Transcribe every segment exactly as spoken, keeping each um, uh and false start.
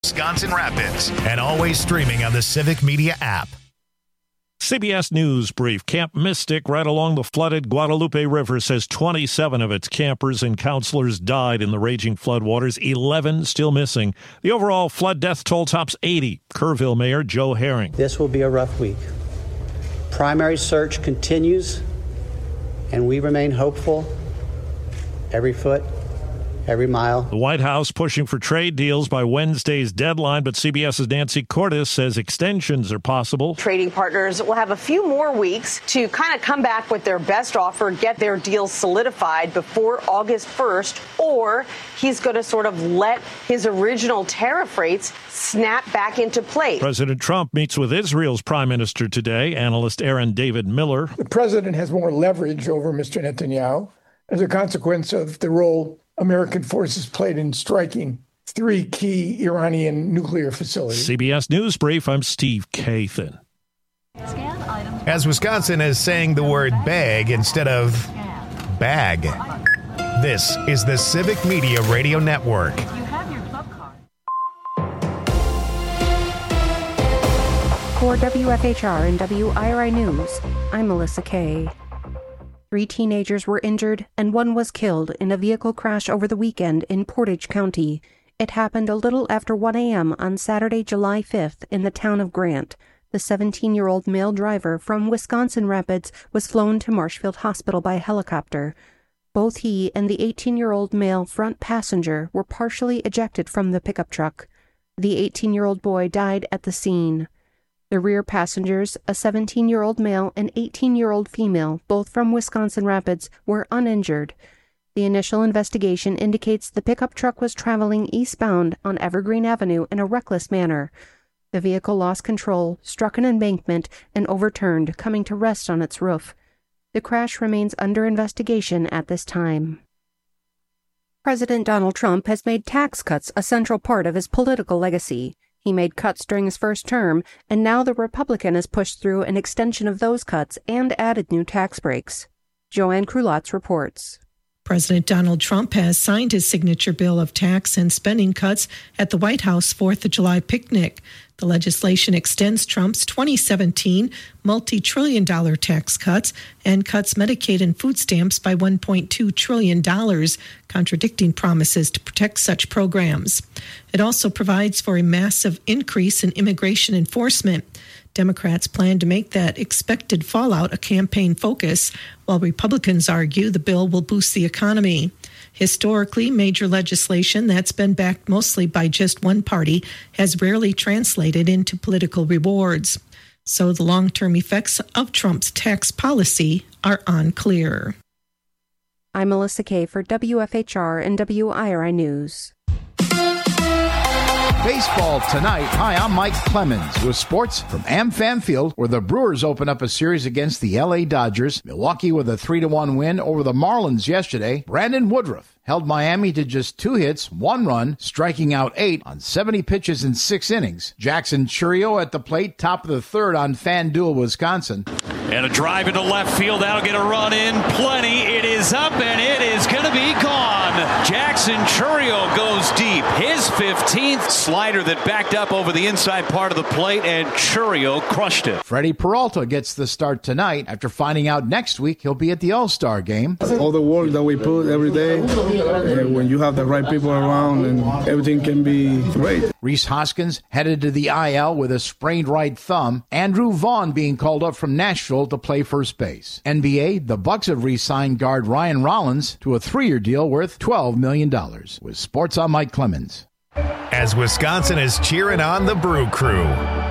Wisconsin Rapids, and always streaming on the Civic Media app. C B S News Brief. Camp Mystic, right along the flooded Guadalupe River, says twenty-seven of its campers and counselors died in the raging floodwaters, eleven still missing. The overall flood death toll tops eighty. Kerrville Mayor Joe Herring. This will be a rough week. Primary search continues, and we remain hopeful every foot, every mile. The White House pushing for trade deals by Wednesday's deadline, but CBS's Nancy Cordes says extensions are possible. Trading partners will have a few more weeks to kind of come back with their best offer, get their deals solidified before August first, or he's going to sort of let his original tariff rates snap back into place. President Trump meets with Israel's prime minister today. Analyst Aaron David Miller. The president has more leverage over Mister Netanyahu as a consequence of the role American forces played in striking three key Iranian nuclear facilities. C B S News Brief, I'm Steve Kathan. As Wisconsin is saying the word bag instead of bag. This is the Civic Media Radio Network. For W F H R and W I R I News, I'm Melissa Kay. Three teenagers were injured and one was killed in a vehicle crash over the weekend in Portage County. It happened a little after one a.m. on Saturday, July fifth in the town of Grant. The seventeen-year-old male driver from Wisconsin Rapids was flown to Marshfield Hospital by helicopter. Both he and the eighteen-year-old male front passenger were partially ejected from the pickup truck. The eighteen-year-old boy died at the scene. The rear passengers, a seventeen-year-old male and eighteen-year-old female, both from Wisconsin Rapids, were uninjured. The initial investigation indicates the pickup truck was traveling eastbound on Evergreen Avenue in a reckless manner. The vehicle lost control, struck an embankment, and overturned, coming to rest on its roof. The crash remains under investigation at this time. President Donald Trump has made tax cuts a central part of his political legacy. He made cuts during his first term, and now the Republican has pushed through an extension of those cuts and added new tax breaks. Joanne Krulotz reports. President Donald Trump has signed his signature bill of tax and spending cuts at the White House fourth of July picnic. The legislation extends Trump's twenty seventeen multi-trillion dollar tax cuts and cuts Medicaid and food stamps by one point two trillion dollars, contradicting promises to protect such programs. It also provides for a massive increase in immigration enforcement. Democrats plan to make that expected fallout a campaign focus, while Republicans argue the bill will boost the economy. Historically, major legislation that's been backed mostly by just one party has rarely translated into political rewards. So the long-term effects of Trump's tax policy are unclear. I'm Melissa Kay for W F H R and W I R I News. Baseball tonight. Hi, I'm Mike Clemens with sports from AmFam Field, where the Brewers open up a series against the L A Dodgers. Milwaukee with a three to one win over the Marlins yesterday. Brandon Woodruff held Miami to just two hits, one run, striking out eight on seventy pitches in six innings. Jackson Chourio at the plate, top of the third on FanDuel, Wisconsin. And a drive into left field. That'll get a run in. Plenty. It is up, and it is going to be gone. Jackson Chourio goes deep. His fifteenth slider that backed up over the inside part of the plate, and Chourio crushed it. Freddie Peralta gets the start tonight after finding out next week he'll be at the All-Star game. All the work that we put every day, and when you have the right people around, and everything can be great. Rhys Hoskins headed to the I L with a sprained right thumb. Andrew Vaughn being called up from Nashville to play first base. N B A, the Bucks have re-signed guard Ryan Rollins to a three-year deal worth twelve million dollars. With sports, I'm Mike Clemens. As Wisconsin is cheering on the Brew Crew.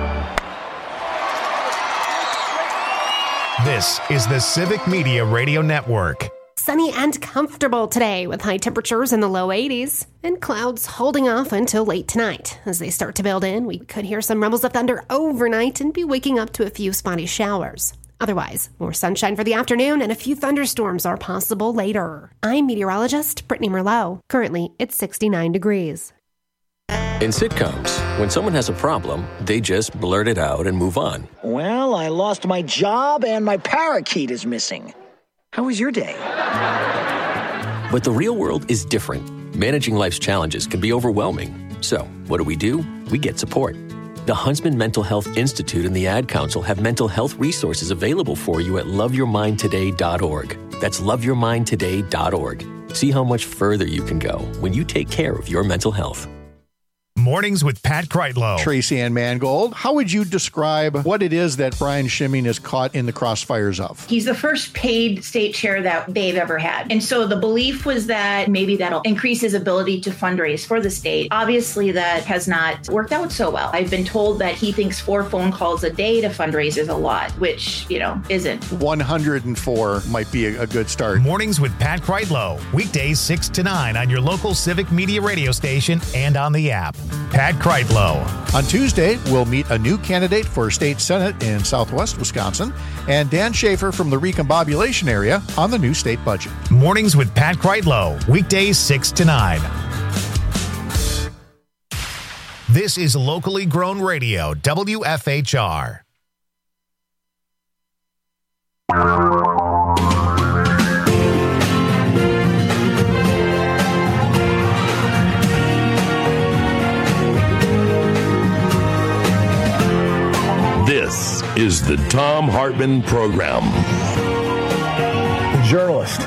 This is the Civic Media Radio Network. Sunny and comfortable today with high temperatures in the low eighties and clouds holding off until late tonight. As they start to build in, we could hear some rumbles of thunder overnight and be waking up to a few spotty showers. Otherwise, more sunshine for the afternoon and a few thunderstorms are possible later. I'm meteorologist Brittany Merlot. Currently, it's sixty-nine degrees. In sitcoms, when someone has a problem, they just blurt it out and move on. Well, I lost my job and my parakeet is missing. How was your day? But the real world is different. Managing life's challenges can be overwhelming. So, what do we do? We get support. The Huntsman Mental Health Institute and the Ad Council have mental health resources available for you at love your mind today dot org. That's love your mind today dot org. See how much further you can go when you take care of your mental health. Mornings with Pat Kreitlow. Tracy Ann Mangold, how would you describe what it is that Brian Schimming is caught in the crossfires of? He's the first paid state chair that they've ever had. And so the belief was that maybe that'll increase his ability to fundraise for the state. Obviously, that has not worked out so well. I've been told that he thinks four phone calls a day to fundraise is a lot, which, you know, isn't. one hundred four might be a, a good start. Mornings with Pat Kreitlow. Weekdays six to nine on your local Civic Media radio station and on the app. Pat Kreitlow. On Tuesday, we'll meet a new candidate for state senate in southwest Wisconsin and Dan Schaefer from the recombobulation area on the new state budget. Mornings with Pat Kreitlow. Weekdays six to nine. This is locally grown radio, W F H R. This is the Thom Hartmann Program. The journalist.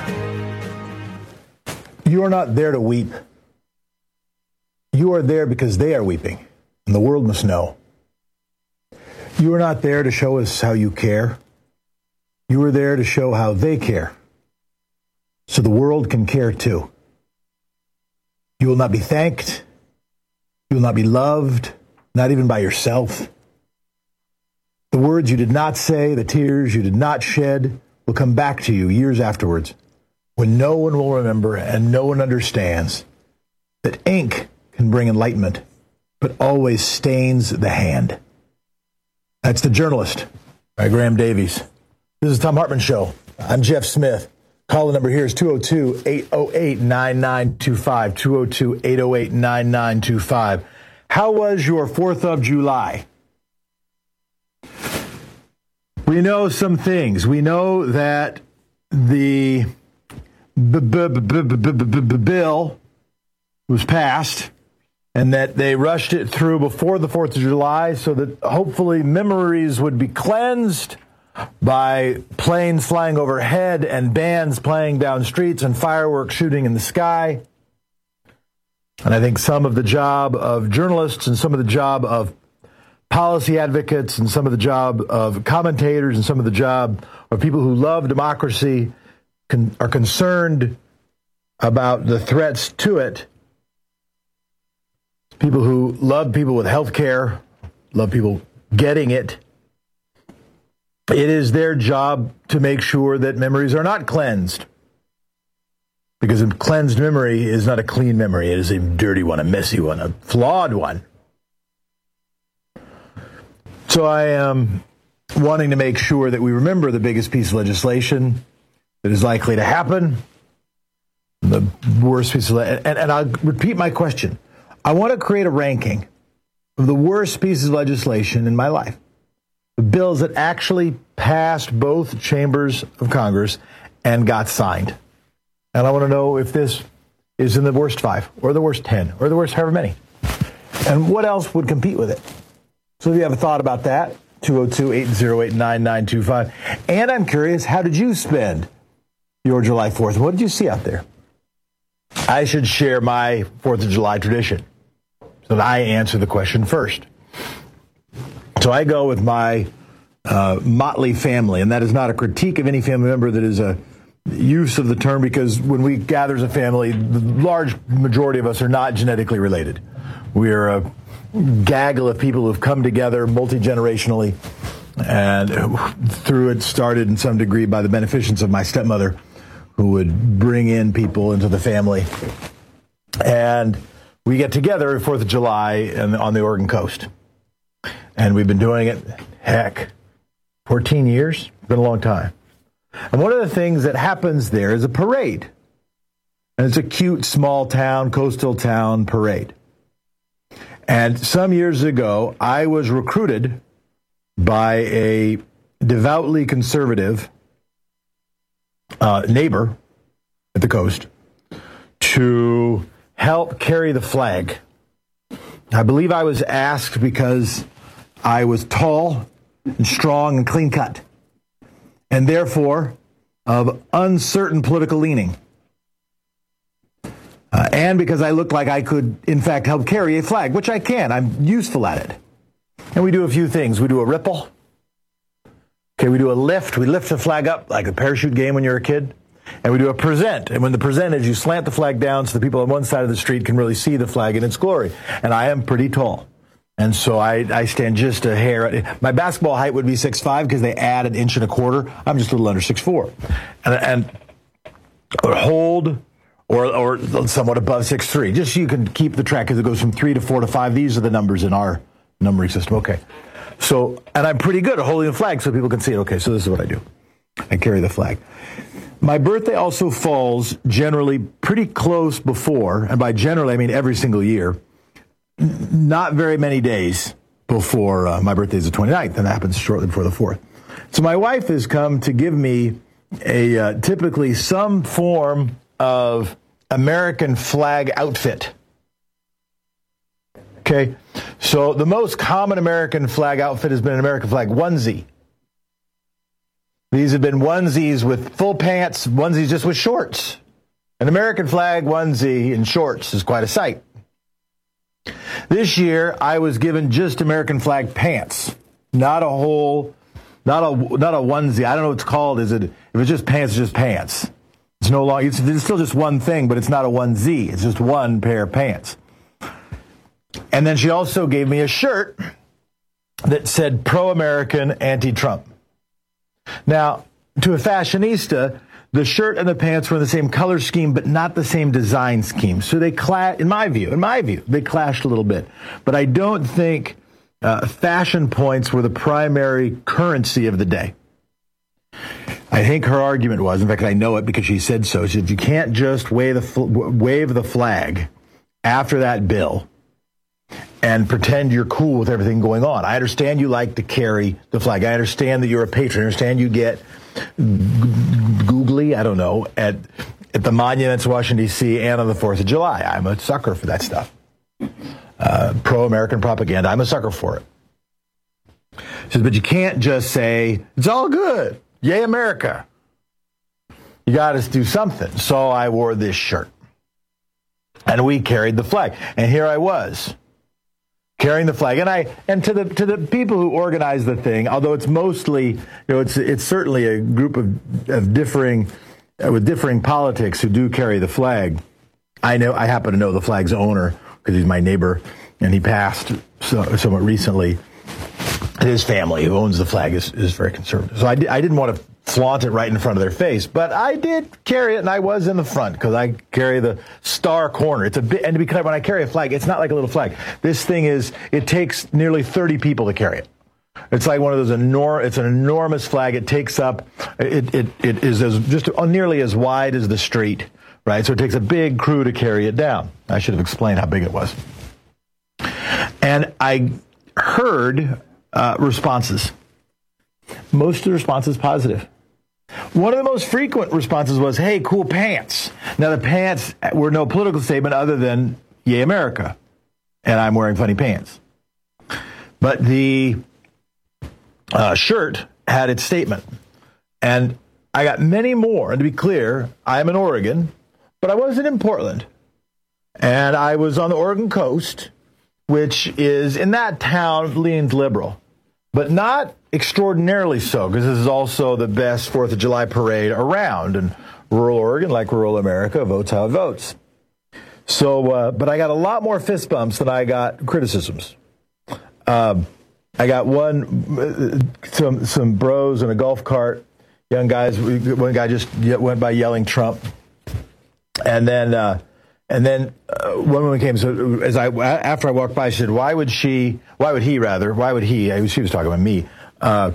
You are not there to weep. You are there because they are weeping, and the world must know. You are not there to show us how you care. You are there to show how they care, so the world can care too. You will not be thanked. You will not be loved, not even by yourself. The words you did not say, the tears you did not shed, will come back to you years afterwards, when no one will remember and no one understands that ink can bring enlightenment, but always stains the hand. That's The Journalist by Graham Davies. This is the Thom Hartmann Show. I'm Jeff Smith. Call the number here is two oh two, eight oh eight, nine nine two five, two oh two, eight oh eight, nine nine two five. How was your fourth of July? We know some things. We know that the bill was passed and that they rushed it through before the fourth of July so that hopefully memories would be cleansed by planes flying overhead and bands playing down streets and fireworks shooting in the sky. And I think some of the job of journalists and some of the job of policy advocates and some of the job of commentators and some of the job of people who love democracy con- are concerned about the threats to it. People who love people with health care, love people getting it. It is their job to make sure that memories are not cleansed. Because a cleansed memory is not a clean memory. It is a dirty one, a messy one, a flawed one. So I am wanting to make sure that we remember the biggest piece of legislation that is likely to happen, the worst piece of legislation. And, and I'll repeat my question. I want to create a ranking of the worst pieces of legislation in my life. The bills that actually passed both chambers of Congress and got signed. And I want to know if this is in the worst five, or the worst ten, or the worst however many. And what else would compete with it? So if you have a thought about that, two oh two, eight oh eight, nine nine two five. And I'm curious, how did you spend your July fourth? What did you see out there? I should share my fourth of July tradition so that I answer the question first. So I go with my uh, motley family, and that is not a critique of any family member. That is a use of the term, because when we gather as a family, the large majority of us are not genetically related. We are a gaggle of people who've come together multi-generationally, and through it started in some degree by the beneficence of my stepmother, who would bring in people into the family. And we get together at fourth of July and on the Oregon coast. And we've been doing it, heck, fourteen years. It's been a long time. And one of the things that happens there is a parade. And it's a cute, small town, coastal town parade. And some years ago, I was recruited by a devoutly conservative uh, neighbor at the coast to help carry the flag I believe I was asked because I was tall and strong and clean cut, and therefore of uncertain political leaning. Uh, and because I looked like I could, in fact, help carry a flag, which I can. I'm useful at it. And we do a few things. We do a ripple. Okay, we do a lift. We lift the flag up like a parachute game when you're a kid. And we do a present. And when the present is, you slant the flag down so the people on one side of the street can really see the flag in its glory. And I am pretty tall. And so I, I stand just a hair. My basketball height would be six five because they add an inch and a quarter. I'm just a little under six four. And, and or hold or, or somewhat above six three. Just so you can keep the track because it goes from three to four to five. These are the numbers in our numbering system. Okay. So, and I'm pretty good at holding the flag so people can see it. Okay, so this is what I do. I carry the flag. My birthday also falls generally pretty close before, and by generally I mean every single year, not very many days before uh, my birthday is the twenty-ninth, and that happens shortly before the fourth. So my wife has come to give me a uh, typically some form of American flag outfit. Okay, so the most common American flag outfit has been an American flag onesie. These have been onesies with full pants, onesies just with shorts. An American flag onesie in shorts is quite a sight. This year, I was given just American flag pants, not a whole, not a not a onesie. I don't know what it's called. Is it? If it's just pants, it's just pants. It's no longer. It's, it's still just one thing, but it's not a onesie. It's just one pair of pants. And then she also gave me a shirt that said pro-American, anti-Trump. Now, to a fashionista, the shirt and the pants were in the same color scheme, but not the same design scheme. So they clash, in my view, in my view, they clashed a little bit. But I don't think uh, fashion points were the primary currency of the day. I think her argument was, in fact, I know it because she said so. She said, you can't just wave the, fl- wave the flag after that bill and pretend you're cool with everything going on. I understand you like to carry the flag. I understand that you're a patron. I understand you get g- googly, I don't know, at at the monuments in Washington, D C and on the fourth of July. I'm a sucker for that stuff. Uh, pro-American propaganda, I'm a sucker for it. She says, but you can't just say, it's all good. Yay, America. You got to do something. So I wore this shirt. And we carried the flag. And here I was, carrying the flag. And I and to the to the people who organize the thing, although it's mostly, you know, it's it's certainly a group of, of differing uh, with differing politics who do carry the flag. I know I happen to know the flag's owner because he's my neighbor, and he passed so, somewhat recently. His family, who owns the flag, is, is very conservative. So I, di- I didn't want to flaunt it right in front of their face, but I did carry it, and I was in the front because I carry the star corner. It's a bit, and to be clear, when I carry a flag, it's not like a little flag. This thing is, it takes nearly thirty people to carry it. It's like one of those enormous, it's an enormous flag. It takes up, it it it is as just nearly as wide as the street, right? So it takes a big crew to carry it down. I should have explained how big it was. And I heard uh, responses. Most of the responses positive. One of the most frequent responses was, hey, cool pants. Now, the pants were no political statement other than, yay, America. And I'm wearing funny pants. But the uh, shirt had its statement. And I got many more. And to be clear, I'm in Oregon, but I wasn't in Portland. And I was on the Oregon coast, which is, in that town, leans liberal. But not extraordinarily so, because this is also the best fourth of July parade around. And rural Oregon, like rural America, votes how it votes. So, uh, but I got a lot more fist bumps than I got criticisms. Um, I got one, some some bros in a golf cart, young guys. One guy just went by yelling Trump, and then uh, and then uh, one woman came. So as I after I walked by, she said, "Why would she? Why would he rather? Why would he?" She was talking about me. Uh,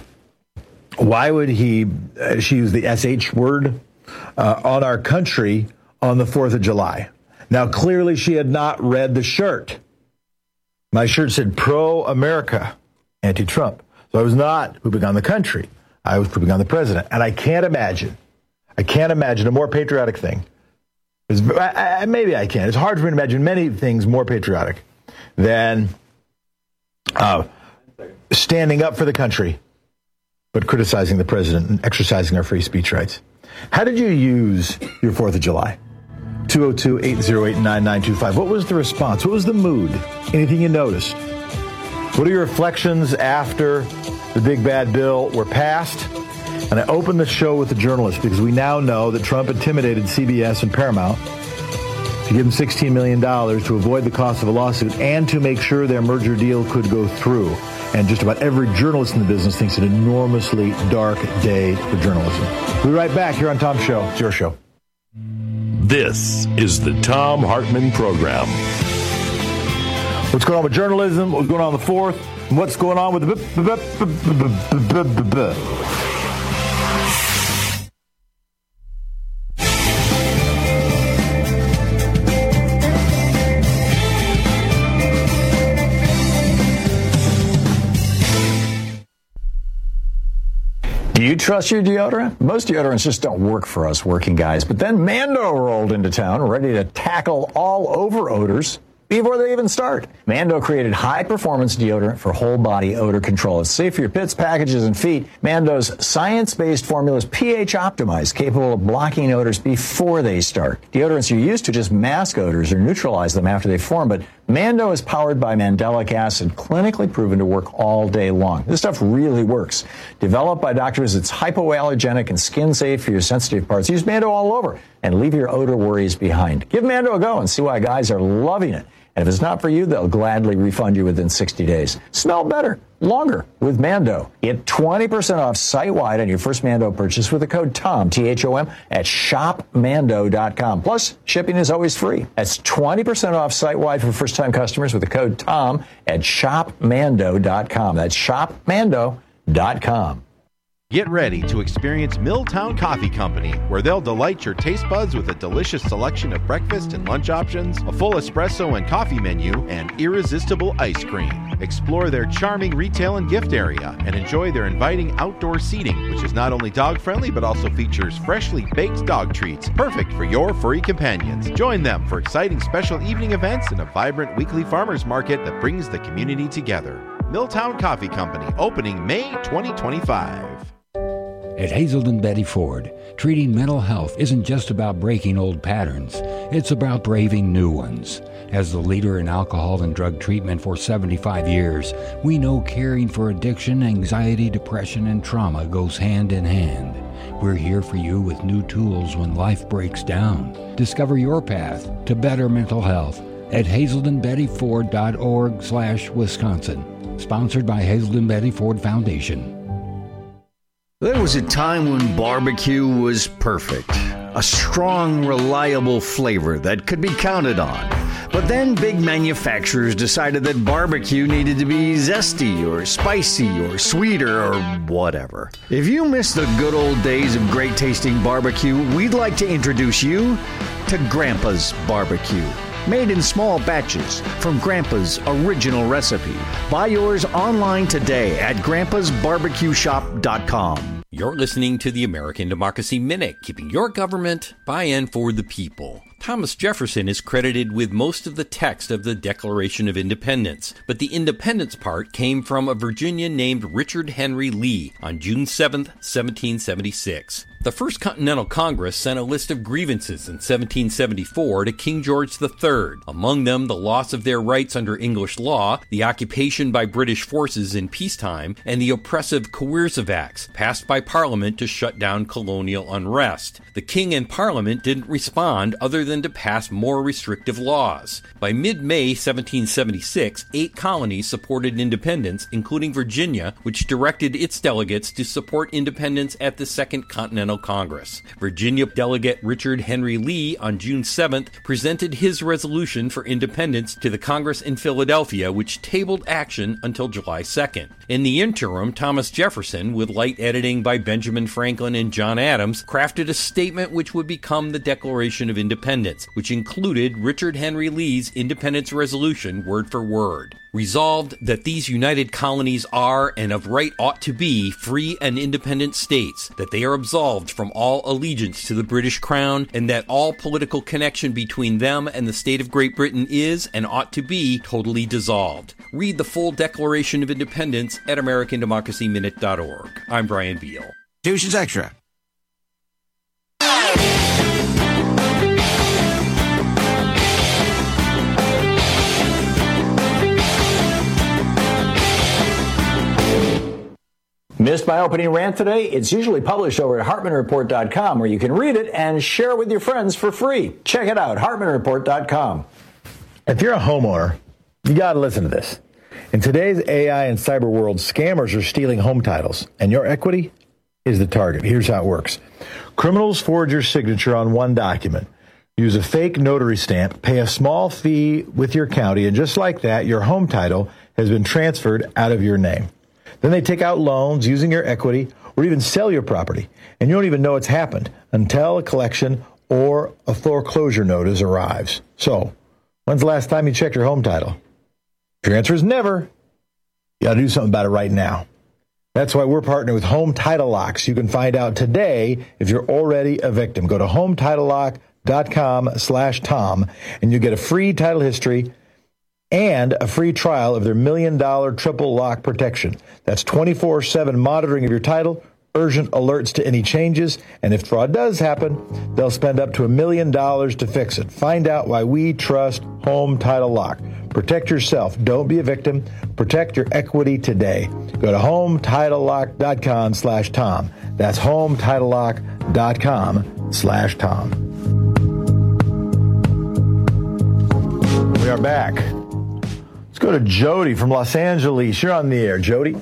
why would he? Uh, she used the S H word uh, on our country on the fourth of July. Now, clearly, she had not read the shirt. My shirt said pro-America, anti-Trump. So I was not pooping on the country. I was pooping on the president. And I can't imagine, I can't imagine a more patriotic thing. I, I, maybe I can. It's hard for me to imagine many things more patriotic than uh, standing up for the country, but criticizing the president and exercising our free speech rights. How did you use your fourth of July? two oh two, eight oh eight, nine nine two five. What was the response? What was the mood? Anything you noticed? What are your reflections after the big bad bill were passed? And I opened the show with the journalist because we now know that Trump intimidated C B S and Paramount to give them sixteen million dollars to avoid the cost of a lawsuit and to make sure their merger deal could go through. And just about every journalist in the business thinks an enormously dark day for journalism. We'll be right back here on Tom's Show. It's your show. This is the Thom Hartmann Program. What's going on with journalism? What's going on with the fourth? And what's going on with the... Do you trust your deodorant? Most deodorants just don't work for us working guys. But then Mando rolled into town, ready to tackle all over odors before they even start. Mando created high-performance deodorant for whole-body odor control. It's safe for your pits, packages, and feet. Mando's science-based formula is pH optimized, capable of blocking odors before they start. Deodorants are used to just mask odors or neutralize them after they form, but Mando is powered by mandelic acid, clinically proven to work all day long. This stuff really works. Developed by doctors, it's hypoallergenic and skin-safe for your sensitive parts. Use Mando all over and leave your odor worries behind. Give Mando a go and see why guys are loving it. And if it's not for you, they'll gladly refund you within sixty days. Smell better, longer with Mando. Get twenty percent off site-wide on your first Mando purchase with the code TOM, T H O M, at shop mando dot com. Plus, shipping is always free. That's twenty percent off site-wide for first-time customers with the code TOM at shop mando dot com. That's shop mando dot com. Get ready to experience Milltown Coffee Company, where they'll delight your taste buds with a delicious selection of breakfast and lunch options, a full espresso and coffee menu, and irresistible ice cream. Explore their charming retail and gift area and enjoy their inviting outdoor seating, which is not only dog-friendly but also features freshly baked dog treats, perfect for your furry companions. Join them for exciting special evening events and a vibrant weekly farmers market that brings the community together. Milltown Coffee Company, opening May twenty twenty-five. At Hazelden Betty Ford, treating mental health isn't just about breaking old patterns. It's about braving new ones. As the leader in alcohol and drug treatment for seventy-five years, we know caring for addiction, anxiety, depression, and trauma goes hand in hand. We're here for you with new tools when life breaks down. Discover your path to better mental health at hazelden betty ford dot org slash Wisconsin. Sponsored by Hazelden Betty Ford Foundation. There was a time when barbecue was perfect. A strong, reliable flavor that could be counted on. But then big manufacturers decided that barbecue needed to be zesty or spicy or sweeter or whatever. If you miss the good old days of great tasting barbecue, we'd like to introduce you to Grandpa's Barbecue. Made in small batches from Grandpa's original recipe. Buy yours online today at grandpas barbecue shop dot com. You're listening to the American Democracy Minute, keeping your government by and for the people. Thomas Jefferson is credited with most of the text of the Declaration of Independence, but the independence part came from a Virginian named Richard Henry Lee on June seventh, seventeen seventy-six. The First Continental Congress sent a list of grievances in seventeen seventy-four to King George the Third, among them the loss of their rights under English law, the occupation by British forces in peacetime, and the oppressive coercive acts passed by Parliament to shut down colonial unrest. The King and Parliament didn't respond other than to pass more restrictive laws. By mid-May seventeen seventy-six, eight colonies supported independence, including Virginia, which directed its delegates to support independence at the Second Continental Congress. Virginia delegate Richard Henry Lee on June seventh presented his resolution for independence to the Congress in Philadelphia, which tabled action until July second. In the interim, Thomas Jefferson, with light editing by Benjamin Franklin and John Adams, crafted a statement which would become the Declaration of Independence. independence, which included Richard Henry Lee's Independence Resolution word for word. Resolved that these united colonies are, and of right ought to be, free and independent states, that they are absolved from all allegiance to the British Crown, and that all political connection between them and the state of Great Britain is, and ought to be, totally dissolved. Read the full Declaration of Independence at American Democracy Minute dot org. I'm Brian Beal. Tuition's Extra. Missed my opening rant today? It's usually published over at Hartman Report dot com, where you can read it and share it with your friends for free. Check it out, Hartman Report dot com. If you're a homeowner, you got to listen to this. In today's A I and cyber world, scammers are stealing home titles, and your equity is the target. Here's how it works. Criminals forge your signature on one document, use a fake notary stamp, pay a small fee with your county, and just like that, your home title has been transferred out of your name. Then they take out loans using your equity or even sell your property, and you don't even know it's happened until a collection or a foreclosure notice arrives. So, when's the last time you checked your home title? If your answer is never, you got to do something about it right now. That's why we're partnering with Home Title Locks. You can find out today if you're already a victim. Go to home title lock dot com slash Tom, and you get a free title history and a free trial of their million dollar triple lock protection. That's twenty-four seven monitoring of your title, urgent alerts to any changes, and if fraud does happen, they'll spend up to a million dollars to fix it. Find out why we trust Home Title Lock. Protect yourself. Don't be a victim. Protect your equity today. Go to home title lock dot com slash Tom. That's home title lock dot com slash Tom. We are back. Let's go to Jody from Los Angeles. You're on the air, Jody.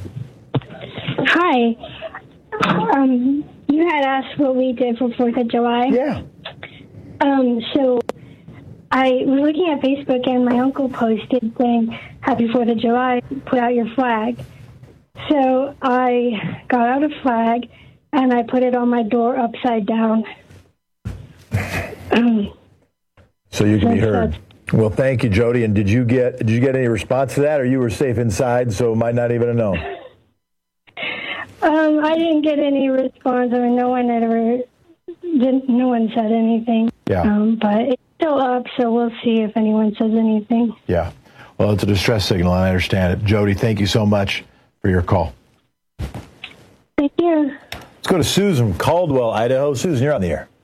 Hi. Um, you had asked what we did for fourth of July. Yeah. Um, so I was looking at Facebook and my uncle posted saying, Happy fourth of July, put out your flag. So I got out a flag and I put it on my door upside down. Um, so you can be heard. Well, thank you, Jody. And did you get did you get any response to that, or you were safe inside, so might not even have known? Um, I didn't get any response. I mean, no one had ever, didn't, no one said anything. Yeah. Um, but it's still up, so we'll see if anyone says anything. Yeah. Well, it's a distress signal, and I understand it. Jody, thank you so much for your call. Thank you. Let's go to Susan from Caldwell, Idaho. Susan, you're on the air.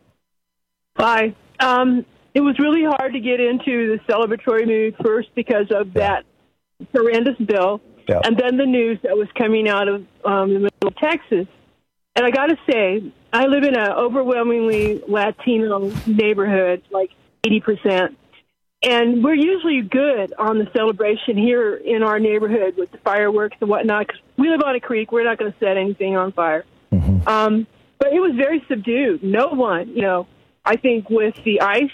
Hi. Um, it was really hard to get into the celebratory mood first because of that horrendous bill. Yeah. And then the news that was coming out of um, the middle of Texas. And I got to say, I live in an overwhelmingly Latino neighborhood, like eighty percent. And we're usually good on the celebration here in our neighborhood with the fireworks and whatnot, because we live on a creek. We're not going to set anything on fire. Mm-hmm. Um, but it was very subdued. No one, you know, I think with the ice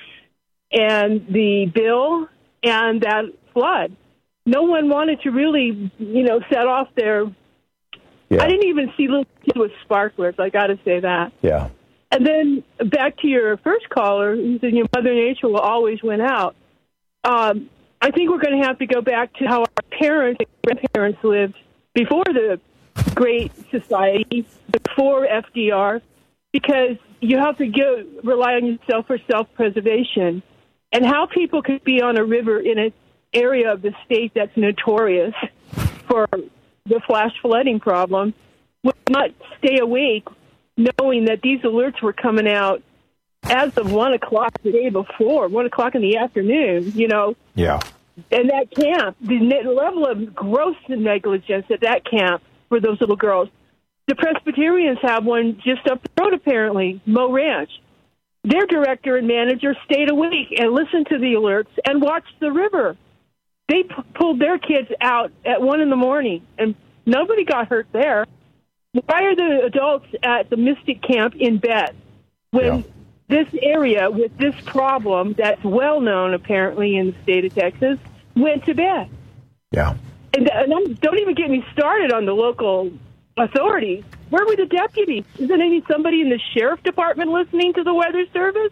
and the bill and that flood, no one wanted to really, you know, set off their... Yeah. I didn't even see little kids with sparklers, I got to say that. Yeah. And then back to your first caller, who said, you know, Mother Nature will always win out. Um, I think we're going to have to go back to how our parents and grandparents lived before the Great Society, before F D R, because you have to go, rely on yourself for self-preservation. And how people could be on a river in an area of the state that's notorious for the flash flooding problem would not stay awake knowing that these alerts were coming out as of one o'clock the day before, one o'clock in the afternoon, you know. Yeah. And that camp, the level of gross negligence at that camp for those little girls. The Presbyterians have one just up the road, apparently, Mo Ranch. Their director and manager stayed awake and listened to the alerts and watched the river. They p- pulled their kids out at one in the morning, and nobody got hurt there. Why are the adults at the Mystic Camp in bed when yeah. this area with this problem that's well known apparently in the state of Texas went to bed? Yeah. And, and I'm, don't even get me started on the local authorities. Where were the deputies? Isn't any somebody in the sheriff department listening to the Weather Service?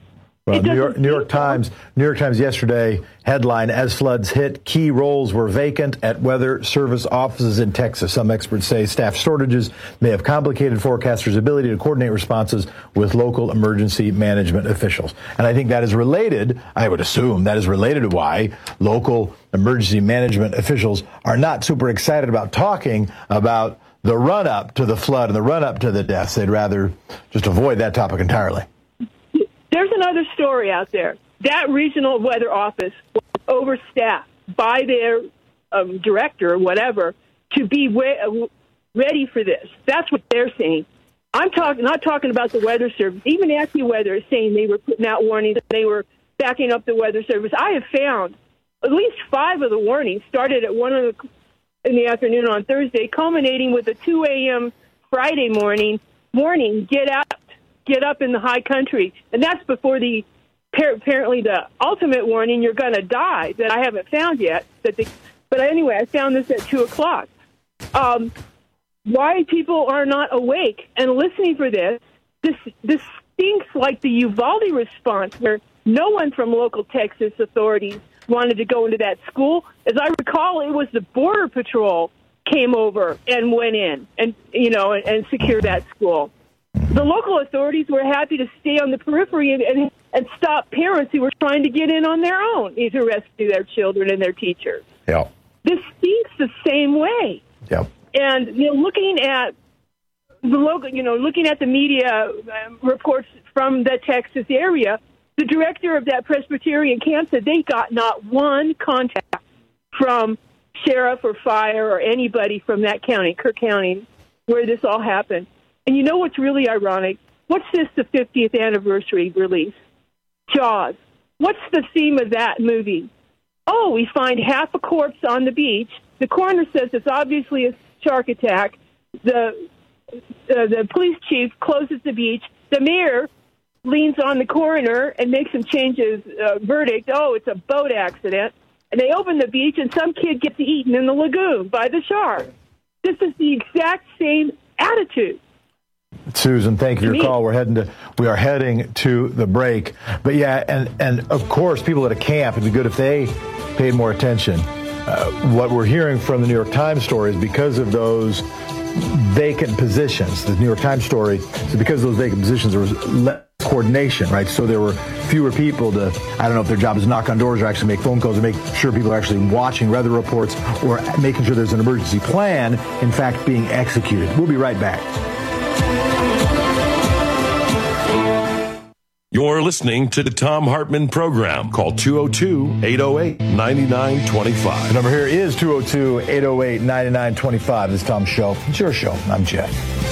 Well, New York, New York Times, New York Times yesterday headline: as floods hit, key roles were vacant at Weather Service offices in Texas. Some experts say staff shortages may have complicated forecasters' ability to coordinate responses with local emergency management officials. And I think that is related, I would assume, that is related to why local emergency management officials are not super excited about talking about the run-up to the flood and the run-up to the deaths. They'd rather just avoid that topic entirely. There's another story out there. That regional weather office was overstaffed by their um, director or whatever to be re- ready for this. That's what they're saying. I'm talking, not talking about the Weather Service. Even AccuWeather is saying they were putting out warnings, they were backing up the Weather Service. I have found at least five of the warnings started at one of the, in the afternoon on Thursday, culminating with a two a.m. Friday morning warning, get out. Get up in the high country. And that's before the apparently the ultimate warning, you're going to die, that I haven't found yet. That the, but anyway, I found this at two o'clock. Um, why people are not awake and listening for this, this, this stinks like the Uvalde response, where no one from local Texas authorities wanted to go into that school. As I recall, it was the Border Patrol came over and went in and, you know, and, and secured that school. The local authorities were happy to stay on the periphery and, and, and stop parents who were trying to get in on their own to rescue their children and their teachers. Yeah. This stinks the same way. Yeah. And, you know, looking at the local, you know, looking at the media um, reports from the Texas area, the director of that Presbyterian camp said they got not one contact from sheriff or fire or anybody from that county, Kirk County, where this all happened. And you know what's really ironic? What's this, the fiftieth anniversary release? Jaws. What's the theme of that movie? Oh, we find half a corpse on the beach. The coroner says it's obviously a shark attack. The uh, the police chief closes the beach. The mayor leans on the coroner and makes him change his uh, verdict. Oh, it's a boat accident. And they open the beach, and some kid gets eaten in the lagoon by the shark. This is the exact same attitude. Susan, thank you for your call. We're heading to we are heading to the break. But yeah, and and of course, people at a camp, it'd be good if they paid more attention. Uh, what we're hearing from the New York Times story is because of those vacant positions. The New York Times story is because of those vacant positions, there was less coordination, right? So there were fewer people to, I don't know if their job is knock on doors or actually make phone calls or make sure people are actually watching weather reports or making sure there's an emergency plan, in fact, being executed. We'll be right back. You're listening to the Thom Hartmann Program. Call two oh two, eight oh eight, nine nine two five. The number here is two oh two, eight oh eight, nine nine two five. This is Tom's show. It's your show. I'm Jeff.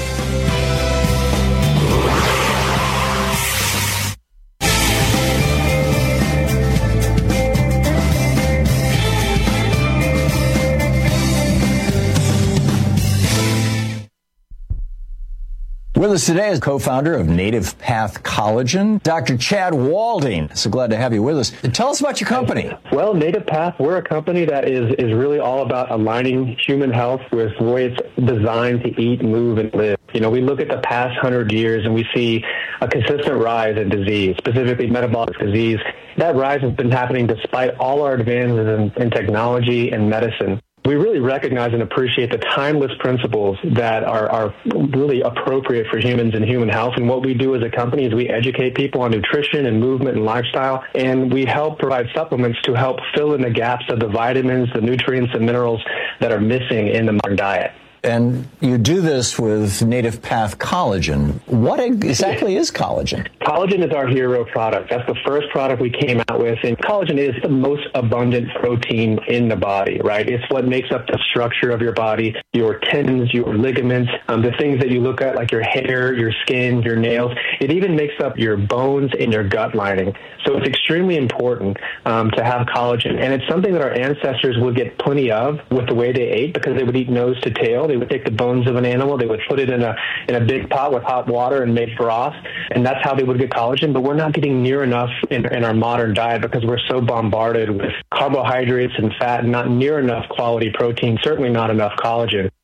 With us today is co-founder of Native Path Collagen, Doctor Chad Walding. So glad to have you with us. Tell us about your company. Well, Native Path, we're a company that is, is really all about aligning human health with the way it's designed to eat, move, and live. You know, we look at the past hundred years and we see a consistent rise in disease, specifically metabolic disease. That rise has been happening despite all our advances in, in technology and medicine. We really recognize and appreciate the timeless principles that are, are really appropriate for humans and human health. And what we do as a company is we educate people on nutrition and movement and lifestyle, and we help provide supplements to help fill in the gaps of the vitamins, the nutrients, and minerals that are missing in the modern diet. And you do this with Native Path Collagen. What exactly is collagen? Collagen is our hero product. That's the first product we came out with. And collagen is the most abundant protein in the body, right? It's what makes up the structure of your body, your tendons, your ligaments, um, the things that you look at, like your hair, your skin, your nails. It even makes up your bones and your gut lining. So it's extremely important um, to have collagen. And it's something that our ancestors would get plenty of with the way they ate, because they would eat nose to tail. They would take the bones of an animal, they would put it in a in a big pot with hot water and make broth, and that's how they would get collagen. But we're not getting near enough in, in our modern diet because we're so bombarded with carbohydrates and fat and not near enough quality protein, certainly not enough collagen.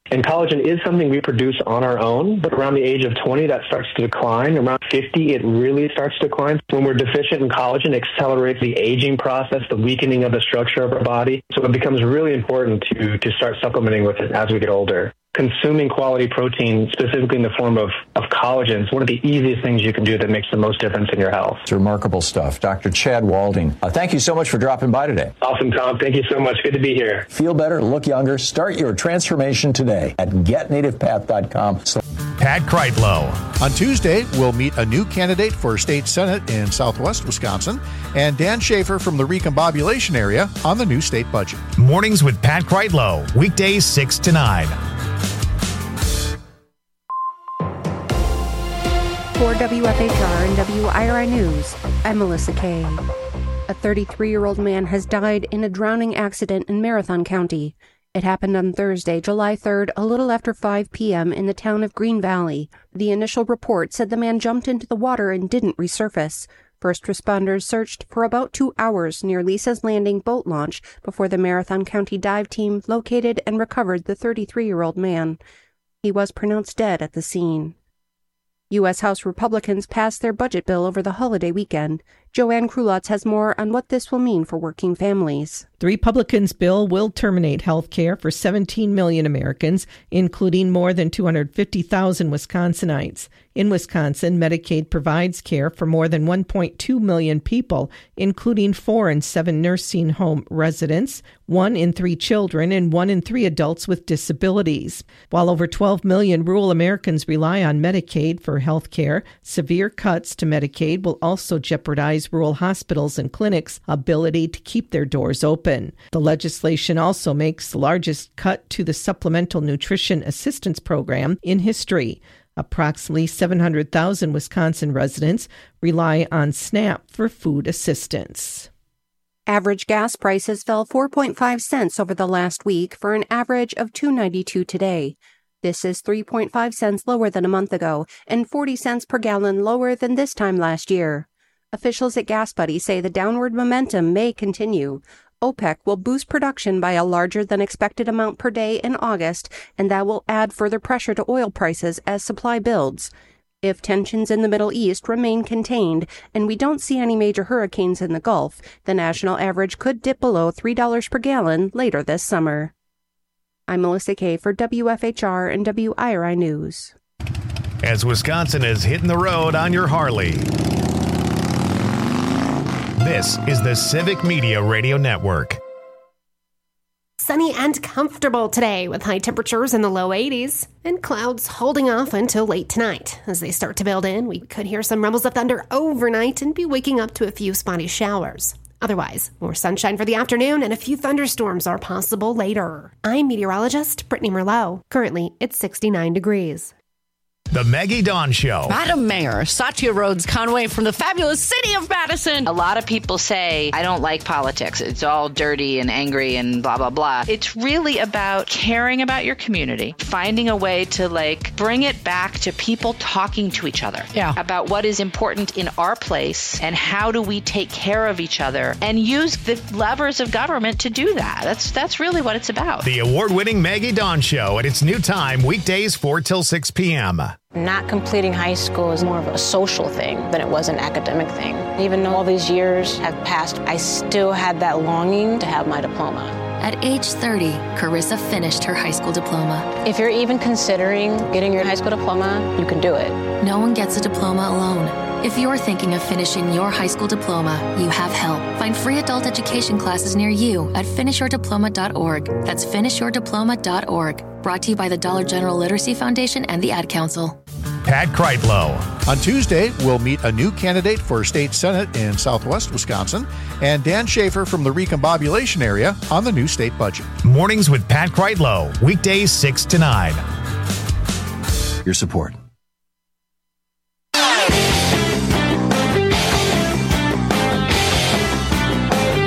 And collagen is something we produce on our own, but around the age of twenty, that starts to decline. Around fifty, it really starts to decline. When we're deficient in collagen, it accelerates the aging process, the weakening of the structure of our body. So it becomes really important to, to start supplementing with it as we get older. Consuming quality protein, specifically in the form of, of collagen, is one of the easiest things you can do that makes the most difference in your health. It's remarkable stuff. Doctor Chad Walding, uh, thank you so much for dropping by today. Awesome, Tom. Thank you so much. Good to be here. Feel better, look younger. Start your transformation today at get native path dot com. Pat Kreitlow. On Tuesday, we'll meet a new candidate for state senate in southwest Wisconsin, and Dan Schaefer from the recombobulation area on the new state budget. Mornings with Pat Kreitlow, weekdays six to nine. For W F H R and W I R I News, I'm Melissa Kay. A thirty-three-year-old man has died in a drowning accident in Marathon County. It happened on Thursday, July third, a little after five p.m. in the town of Green Valley. The initial report said the man jumped into the water and didn't resurface. First responders searched for about two hours near Lisa's Landing boat launch before the Marathon County dive team located and recovered the thirty-three-year-old man. He was pronounced dead at the scene. U S House Republicans passed their budget bill over the holiday weekend. Joanne Krulotz has more on what this will mean for working families. The Republicans' bill will terminate health care for seventeen million Americans, including more than two hundred fifty thousand Wisconsinites. In Wisconsin, Medicaid provides care for more than one point two million people, including four in seven nursing home residents, one in three children, and one in three adults with disabilities. While over twelve million rural Americans rely on Medicaid for health care, severe cuts to Medicaid will also jeopardize rural hospitals and clinics' ability to keep their doors open. The legislation also makes the largest cut to the Supplemental Nutrition Assistance Program in history. Approximately seven hundred thousand Wisconsin residents rely on SNAP for food assistance. Average gas prices fell four point five cents over the last week for an average of two dollars and ninety-two cents today. This is three point five cents lower than a month ago and forty cents per gallon lower than this time last year. Officials at GasBuddy say the downward momentum may continue. OPEC will boost production by a larger than expected amount per day in August, and that will add further pressure to oil prices as supply builds. If tensions in the Middle East remain contained and we don't see any major hurricanes in the Gulf, the national average could dip below three dollars per gallon later this summer. I'm Melissa Kay for W F H R and W I R I News. As Wisconsin is hitting the road on your Harley. This is the Civic Media Radio Network. Sunny and comfortable today with high temperatures in the low eighties and clouds holding off until late tonight. As they start to build in, we could hear some rumbles of thunder overnight and be waking up to a few spotty showers. Otherwise, more sunshine for the afternoon and a few thunderstorms are possible later. I'm meteorologist Brittany Merlot. Currently, it's sixty-nine degrees. The Maggie Dawn Show. Madam Mayor, Satya Rhodes Conway from the fabulous city of Madison. A lot of people say, I don't like politics. It's all dirty and angry and blah, blah, blah. It's really about caring about your community, finding a way to like bring it back to people talking to each other yeah. about what is important in our place and how do we take care of each other and use the levers of government to do that. That's, that's really what it's about. The award-winning Maggie Dawn Show at its new time, weekdays four till six p.m. Not completing high school is more of a social thing than it was an academic thing. Even though all these years have passed, I still had that longing to have my diploma. At age thirty, Carissa finished her high school diploma. If you're even considering getting your high school diploma, you can do it. No one gets a diploma alone. If you're thinking of finishing your high school diploma, you have help. Find free adult education classes near you at finish your diploma dot org. That's finish your diploma dot org. Brought to you by the Dollar General Literacy Foundation and the Ad Council. Pat Kreitlow. On Tuesday, we'll meet a new candidate for state senate in southwest Wisconsin, and Dan Schaefer from the recombobulation area on the new state budget. Mornings with Pat Kreitlow, weekdays six to nine. Your support.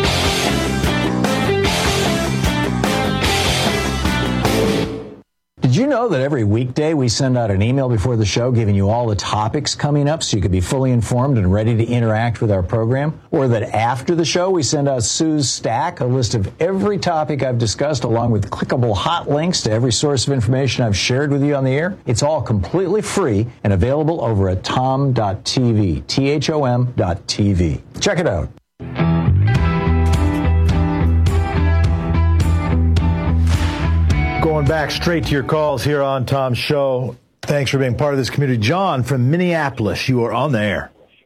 Did Did you know that every weekday we send out an email before the show giving you all the topics coming up so you could be fully informed and ready to interact with our program? Or that after the show we send out Sue's Stack, a list of every topic I've discussed along with clickable hot links to every source of information I've shared with you on the air? It's all completely free and available over at tom dot t v, T H O M dot T V. Check it out. Going back straight to your calls here on Tom's show. Thanks for being part of this community. John from Minneapolis, you are on the air.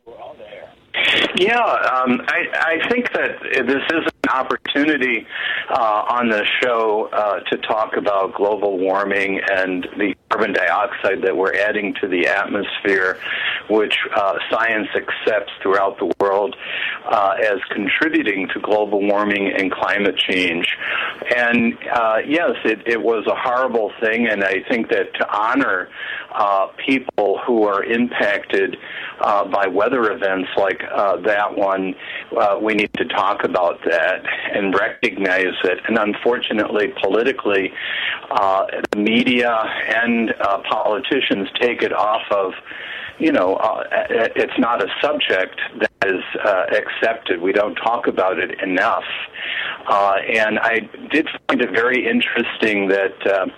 Yeah, um, I, I think that this is an opportunity uh, on the show uh, to talk about global warming and the carbon dioxide that we're adding to the atmosphere, which uh, science accepts throughout the world uh, as contributing to global warming and climate change. And uh, yes, it, it was a horrible thing, and I think that to honor uh, people who are impacted uh, by weather events like uh, that one, uh, we need to talk about that and recognize it. And unfortunately, politically, uh, the media and uh, politicians take it off of, you know, uh, it's not a subject that is uh, accepted. We don't talk about it enough. Uh, and I did find it very interesting that uh,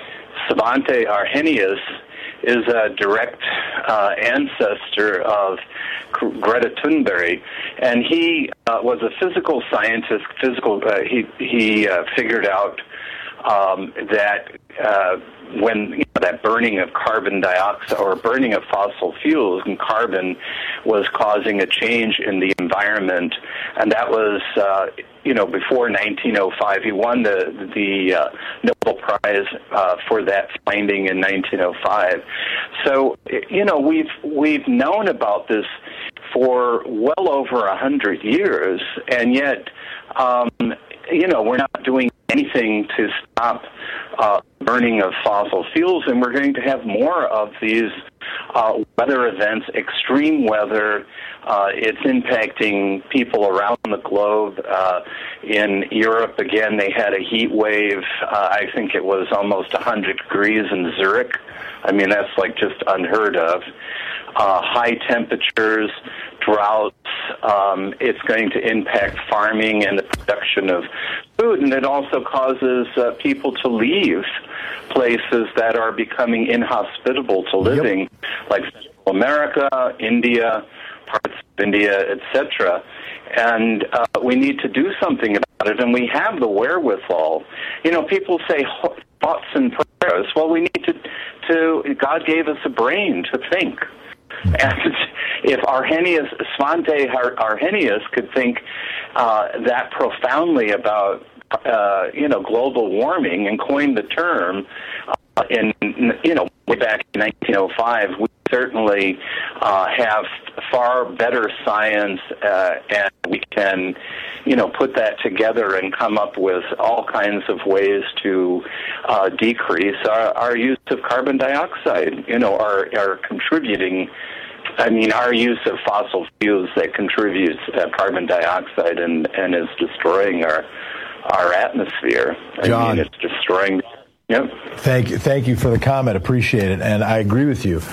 Svante Arrhenius is a direct uh, ancestor of Greta Thunberg, and he uh, was a physical scientist. Physical, uh, he he uh, figured out um, that uh, when you know, that burning of carbon dioxide or burning of fossil fuels and carbon was causing a change in the environment, and that was uh, you know before nineteen oh five. He won the the uh, Nobel Prize uh, for that finding in nineteen oh five. So you know we've we've known about this for well over a hundred years, and yet um, you know we're not doing anything to stop uh, burning of fossil fuels, and we're going to have more of these uh, weather events, extreme weather. Uh, it's impacting people around the globe. Uh, in Europe, again, they had a heat wave. Uh, I think it was almost one hundred degrees in Zurich. I mean, that's like just unheard of. Uh, high temperatures, droughts. Um, it's going to impact farming and the production of food, and it also causes uh, people to leave places that are becoming inhospitable to living, yep. like Central America, India, parts of India, et cetera. And uh, we need to do something about it, and we have the wherewithal. You know, people say thoughts and prayers. Well, we need to, to God gave us a brain to think. And if Arrhenius, Svante Arrhenius could think uh, that profoundly about, uh, you know, global warming and coin the term uh, in, you know, way back in nineteen oh five, we certainly uh, have far better science, uh, and we can, you know, put that together and come up with all kinds of ways to uh, decrease our, our use of carbon dioxide, you know, our, our contributing, I mean, our use of fossil fuels that contributes uh, carbon dioxide and, and is destroying our our atmosphere. I John, mean, it's destroying. Yep. Thank you. Thank you for the comment. Appreciate it. And I agree with you.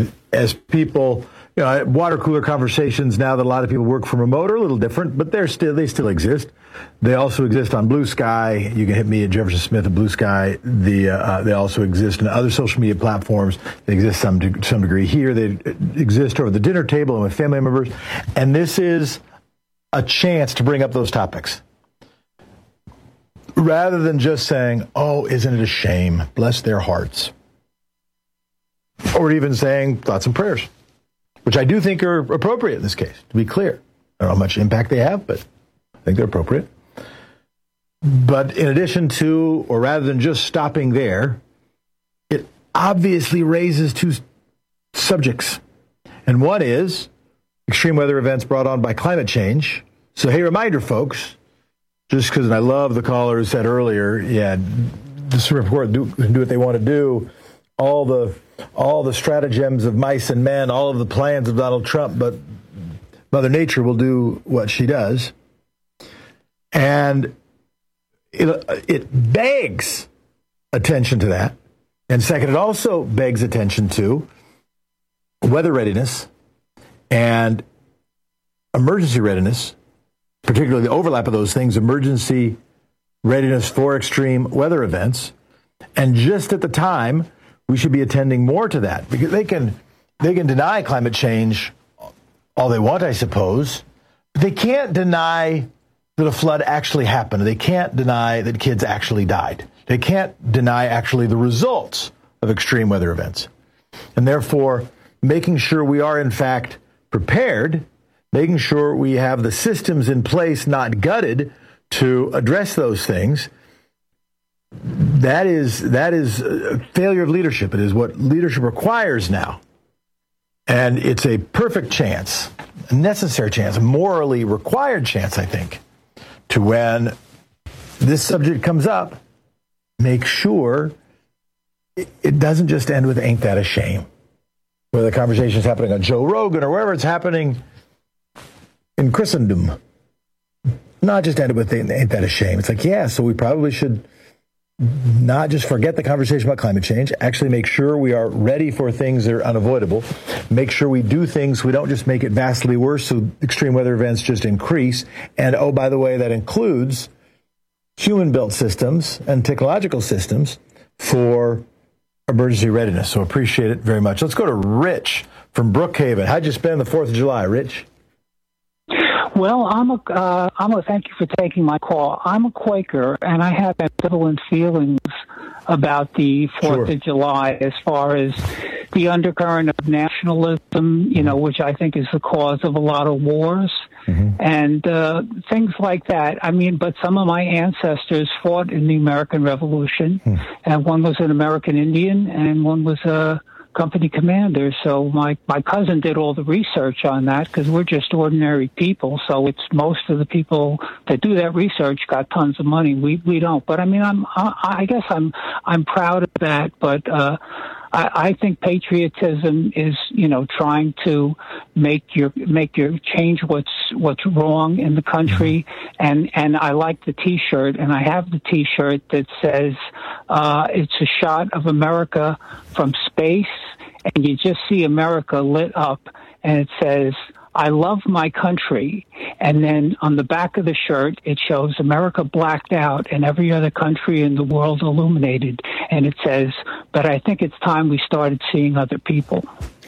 As people, you know, water cooler conversations now that a lot of people work from remote are a little different, but they're still, they still exist. They also exist on Blue Sky. You can hit me at Jefferson Smith at Blue Sky. The, uh, they also exist in other social media platforms. They exist some to some degree here. They exist over the dinner table and with family members. And this is a chance to bring up those topics. Rather than just saying, oh, isn't it a shame? Bless their hearts. Or even saying thoughts and prayers, which I do think are appropriate in this case, to be clear. I don't know how much impact they have, but I think they're appropriate. But in addition to, or rather than just stopping there, it obviously raises two subjects. And one is extreme weather events brought on by climate change. So, hey, reminder, folks, just because I love the caller who said earlier, yeah, the Supreme Court do, do what they want to do, all the all the stratagems of mice and men, all of the plans of Donald Trump, but Mother Nature will do what she does. And it, it begs attention to that And second, it also begs attention to weather readiness and emergency readiness, particularly the overlap of those things, emergency readiness for extreme weather events. And just at the time, we should be attending more to that, because they can they can deny climate change all they want, I suppose, but they can't deny that a flood actually happened. They can't deny that kids actually died. They can't deny actually the results of extreme weather events. And therefore, making sure we are in fact prepared, making sure we have the systems in place, not gutted, to address those things, that is that is a failure of leadership. It is what leadership requires now. And it's a perfect chance, a necessary chance, a morally required chance, I think, to when this subject comes up, make sure it doesn't just end with "ain't that a shame," where the conversation is happening on Joe Rogan or wherever it's happening in Christendom. Not just end it with "ain't that a shame." It's like, yeah, so we probably should not just forget the conversation about climate change, actually make sure we are ready for things that are unavoidable, make sure we do things, we don't just make it vastly worse so extreme weather events just increase. And, oh, by the way, that includes human-built systems and technological systems for emergency readiness. So appreciate it very much. Let's go to Rich from Brookhaven. How'd you spend the fourth of July, Rich? Well, I'm a, uh, I'm a, thank you for taking my call. I'm a Quaker, and I have ambivalent feelings about the fourth sure. of July as far as the undercurrent of nationalism, you know, which I think is the cause of a lot of wars mm-hmm. and uh, things like that. I mean, but some of my ancestors fought in the American Revolution, mm. and one was an American Indian, and one was a company commander. So my, my cousin did all the research on that, because we're just ordinary people. So it's most of the people that do that research got tons of money. We we don't. But I mean, I'm I, I guess I'm I'm proud of that. But uh, I, I think patriotism is, you know, trying to make your make your change what's what's wrong in the country. And and I like the T-shirt, and I have the T-shirt that says uh, it's a shot of America from space, and you just see America lit up, and it says, "I love my country." And then on the back of the shirt, it shows America blacked out and every other country in the world illuminated. And it says, "But I think it's time we started seeing other people."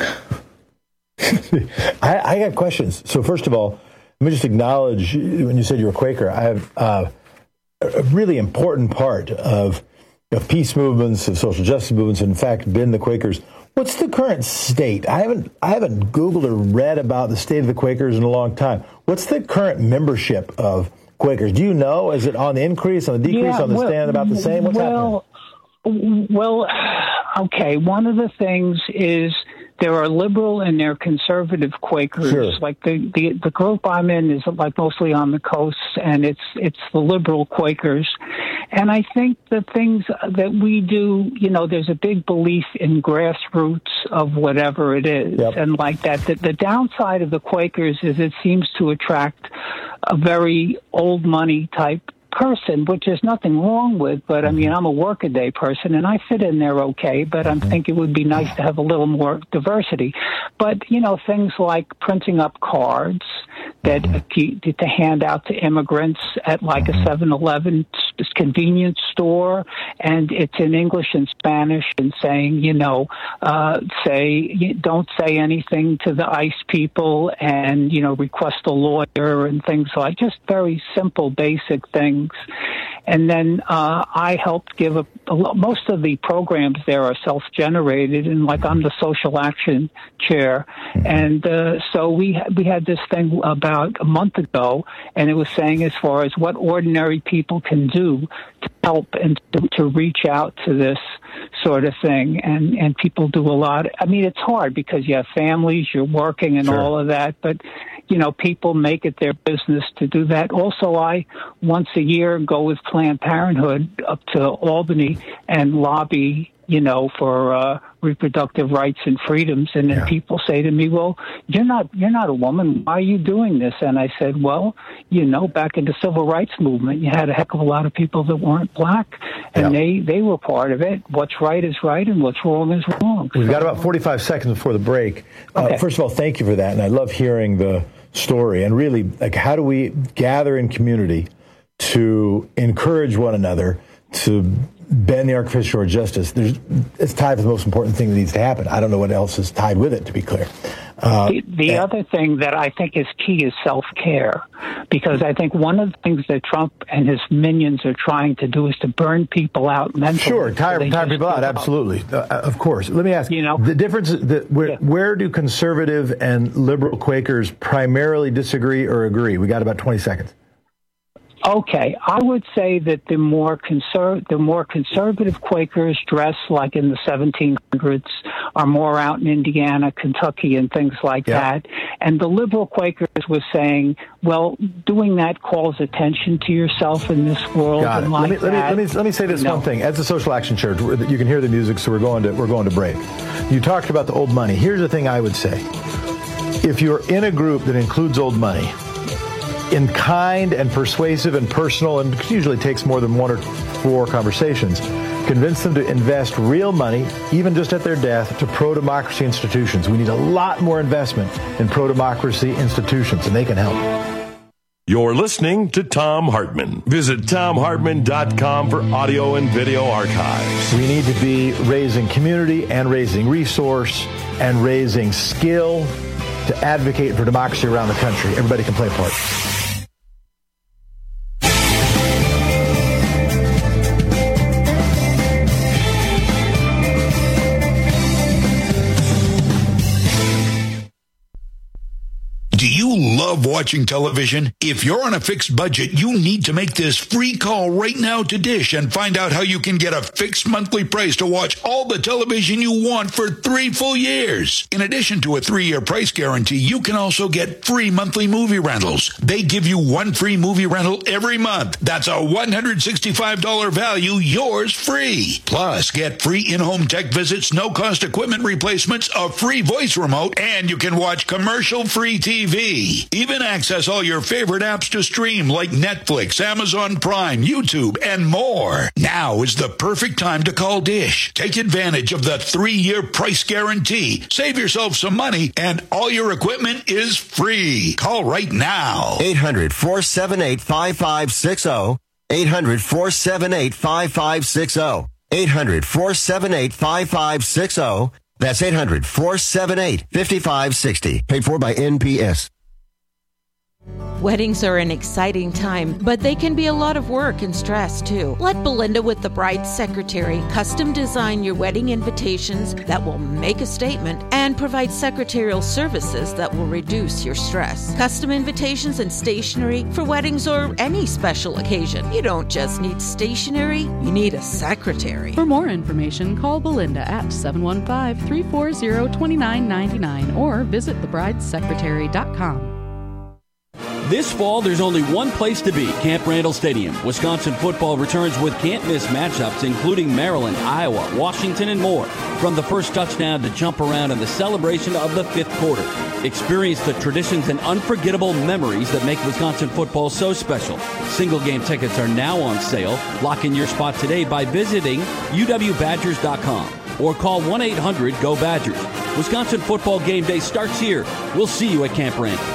I, I got questions. So first of all, let me just acknowledge, when you said you're a Quaker, I have uh, a really important part of, of peace movements, of social justice movements, in fact, been the Quakers. What's the current state? I haven't I haven't Googled or read about the state of the Quakers in a long time. What's the current membership of Quakers? Do you know? Is it on the increase, on the decrease, yeah, on the well, stand, about the same? What's well, happening? Well, okay. One of the things is there are liberal and there are conservative Quakers. Sure. Like the, the the group I'm in is like mostly on the coast, and it's it's the liberal Quakers. And I think the things that we do, you know, there's a big belief in grassroots of whatever it is, yep. and like that. The, the downside of the Quakers is it seems to attract a very old money type person, which there's nothing wrong with, but I mean, I'm a workaday person and I fit in there okay, but I think it would be nice to have a little more diversity. But, you know, things like printing up cards that to hand out to immigrants at like a seven eleven convenience store, and it's in English and Spanish, and saying, you know, uh, say, don't say anything to the ICE people, and, you know, request a lawyer and things like, just very simple, basic things. And then uh, I helped give a, a most of the programs there are self-generated, and like I'm the social action chair, and uh, so we we had this thing about a month ago, and it was saying as far as what ordinary people can do to help and to, to reach out to this sort of thing, and and people do a lot. I mean, it's hard because you have families, you're working, and sure. all of that, but you know, people make it their business to do that. Also, I, once a year, go with Planned Parenthood up to Albany and lobby you know, for uh, reproductive rights and freedoms. And then Yeah. people say to me, well, you're not, you're not a woman. Why are you doing this? And I said, well, you know, back in the civil rights movement, you had a heck of a lot of people that weren't black, and they, they were part of it. What's right is right, and what's wrong is wrong. We've got about forty-five seconds before the break. Okay. Uh, first of all, thank you for that, and I love hearing the story. And really, like, how do we gather in community to encourage one another to bend the arc of history toward justice? There's, it's tied to the most important thing that needs to happen. I don't know what else is tied with it, to be clear. Uh, The, the and- other thing that I think is key is self-care, because I think one of the things that Trump and his minions are trying to do is to burn people out mentally. Sure, tire, so they tire just people out, give up. absolutely. Uh, of course. Let me ask, you know, the difference, the, where, Yeah. where do conservative and liberal Quakers primarily disagree or agree? We got about twenty seconds. Okay, I would say that the more conser- the more conservative Quakers dress like in the seventeen hundreds are more out in Indiana, Kentucky, and things like Yeah. that. And the liberal Quakers was saying, well, doing that calls attention to yourself in this world. Got it. And Let like me, let me, that. let me, let me say this No. one thing. As a social action church, you can hear the music, so we're going to, we're going to break. You talked about the old money. Here's the thing I would say. If you're in a group that includes old money, in kind and persuasive and personal, and it usually takes more than one or four conversations, convince them to invest real money, even just at their death, to pro-democracy institutions. We need a lot more investment in pro-democracy institutions, and they can help. You're listening to Thom Hartmann. Visit Thom Hartmann dot com for audio and video archives. We need to be raising community and raising resource and raising skill to advocate for democracy around the country. Everybody can play a part. Do you love watching television? If you're on a fixed budget, you need to make this free call right now to Dish and find out how you can get a fixed monthly price to watch all the television you want for three full years. In addition to a three-year price guarantee, you can also get free monthly movie rentals. They give you one free movie rental every month. That's a one hundred sixty-five dollars value, yours free. Plus, get free in-home tech visits, no-cost equipment replacements, a free voice remote, and you can watch commercial-free T V. Even access all your favorite apps to stream like Netflix, Amazon Prime, YouTube, and more. Now is the perfect time to call Dish. Take advantage of the three-year price guarantee. Save yourself some money, and all your equipment is free. Call right now. eight hundred, four seven eight, five five six zero. eight hundred, four seven eight, five five six zero. eight hundred, four seven eight, five five six zero. That's eight hundred, four seven eight, five five six zero. Paid for by N P S. Weddings are an exciting time, but they can be a lot of work and stress too. Let Belinda with the Bride's Secretary custom design your wedding invitations that will make a statement and provide secretarial services that will reduce your stress. Custom invitations and stationery for weddings or any special occasion. You don't just need stationery, you need a secretary. For more information, call Belinda at seven one five, three four zero, two nine nine nine or visit the brides secretary dot com. This fall, there's only one place to be, Camp Randall Stadium. Wisconsin football returns with can't-miss matchups, including Maryland, Iowa, Washington, and more. From the first touchdown to jump around in the celebration of the fifth quarter. Experience the traditions and unforgettable memories that make Wisconsin football so special. Single-game tickets are now on sale. Lock in your spot today by visiting U W Badgers dot com or call one eight hundred, G O Badgers. Wisconsin football game day starts here. We'll see you at Camp Randall.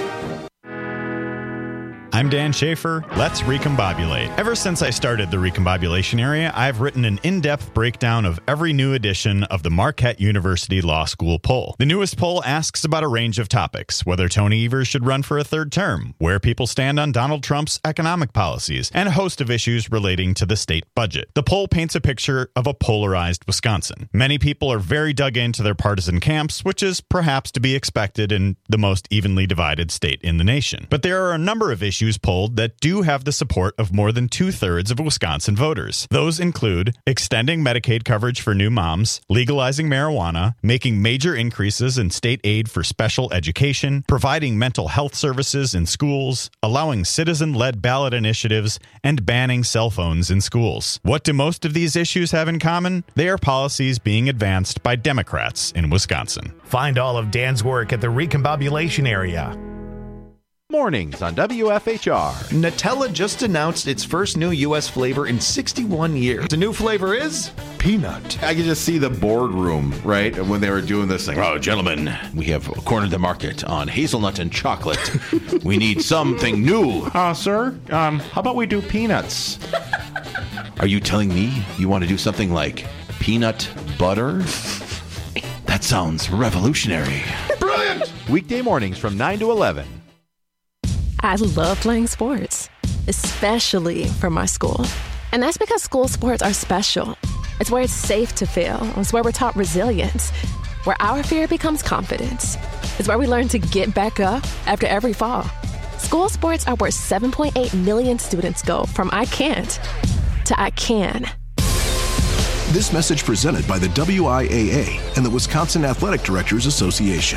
I'm Dan Schaefer. Let's recombobulate. Ever since I started the recombobulation area, I've written an in-depth breakdown of every new edition of the Marquette University Law School poll. The newest poll asks about a range of topics, whether Tony Evers should run for a third term, where people stand on Donald Trump's economic policies, and a host of issues relating to the state budget. The poll paints a picture of a polarized Wisconsin. Many people are very dug into their partisan camps, which is perhaps to be expected in the most evenly divided state in the nation. But there are a number of issues issues polled that do have the support of more than two-thirds of Wisconsin voters. Those include extending Medicaid coverage for new moms, legalizing marijuana, making major increases in state aid for special education, providing mental health services in schools, allowing citizen-led ballot initiatives, and banning cell phones in schools. What do most of these issues have in common? They are policies being advanced by Democrats in Wisconsin. Find all of Dan's work at the Recombobulation Area. Mornings on W F H R. Nutella just announced its first new U S flavor in sixty-one years. The new flavor is peanut. I could just see the boardroom, right, when they were doing this thing. Oh, gentlemen, we have cornered the market on hazelnut and chocolate. We need something new. Uh, sir, um, how about we do peanuts? Are you telling me you want to do something like peanut butter? That sounds revolutionary. Brilliant! Weekday mornings from nine to eleven. I love playing sports, especially for my school. And that's because school sports are special. It's where it's safe to fail. It's where we're taught resilience, where our fear becomes confidence. It's where we learn to get back up after every fall. School sports are where seven point eight million students go from I can't to I can. This message presented by the W I A A and the Wisconsin Athletic Directors Association.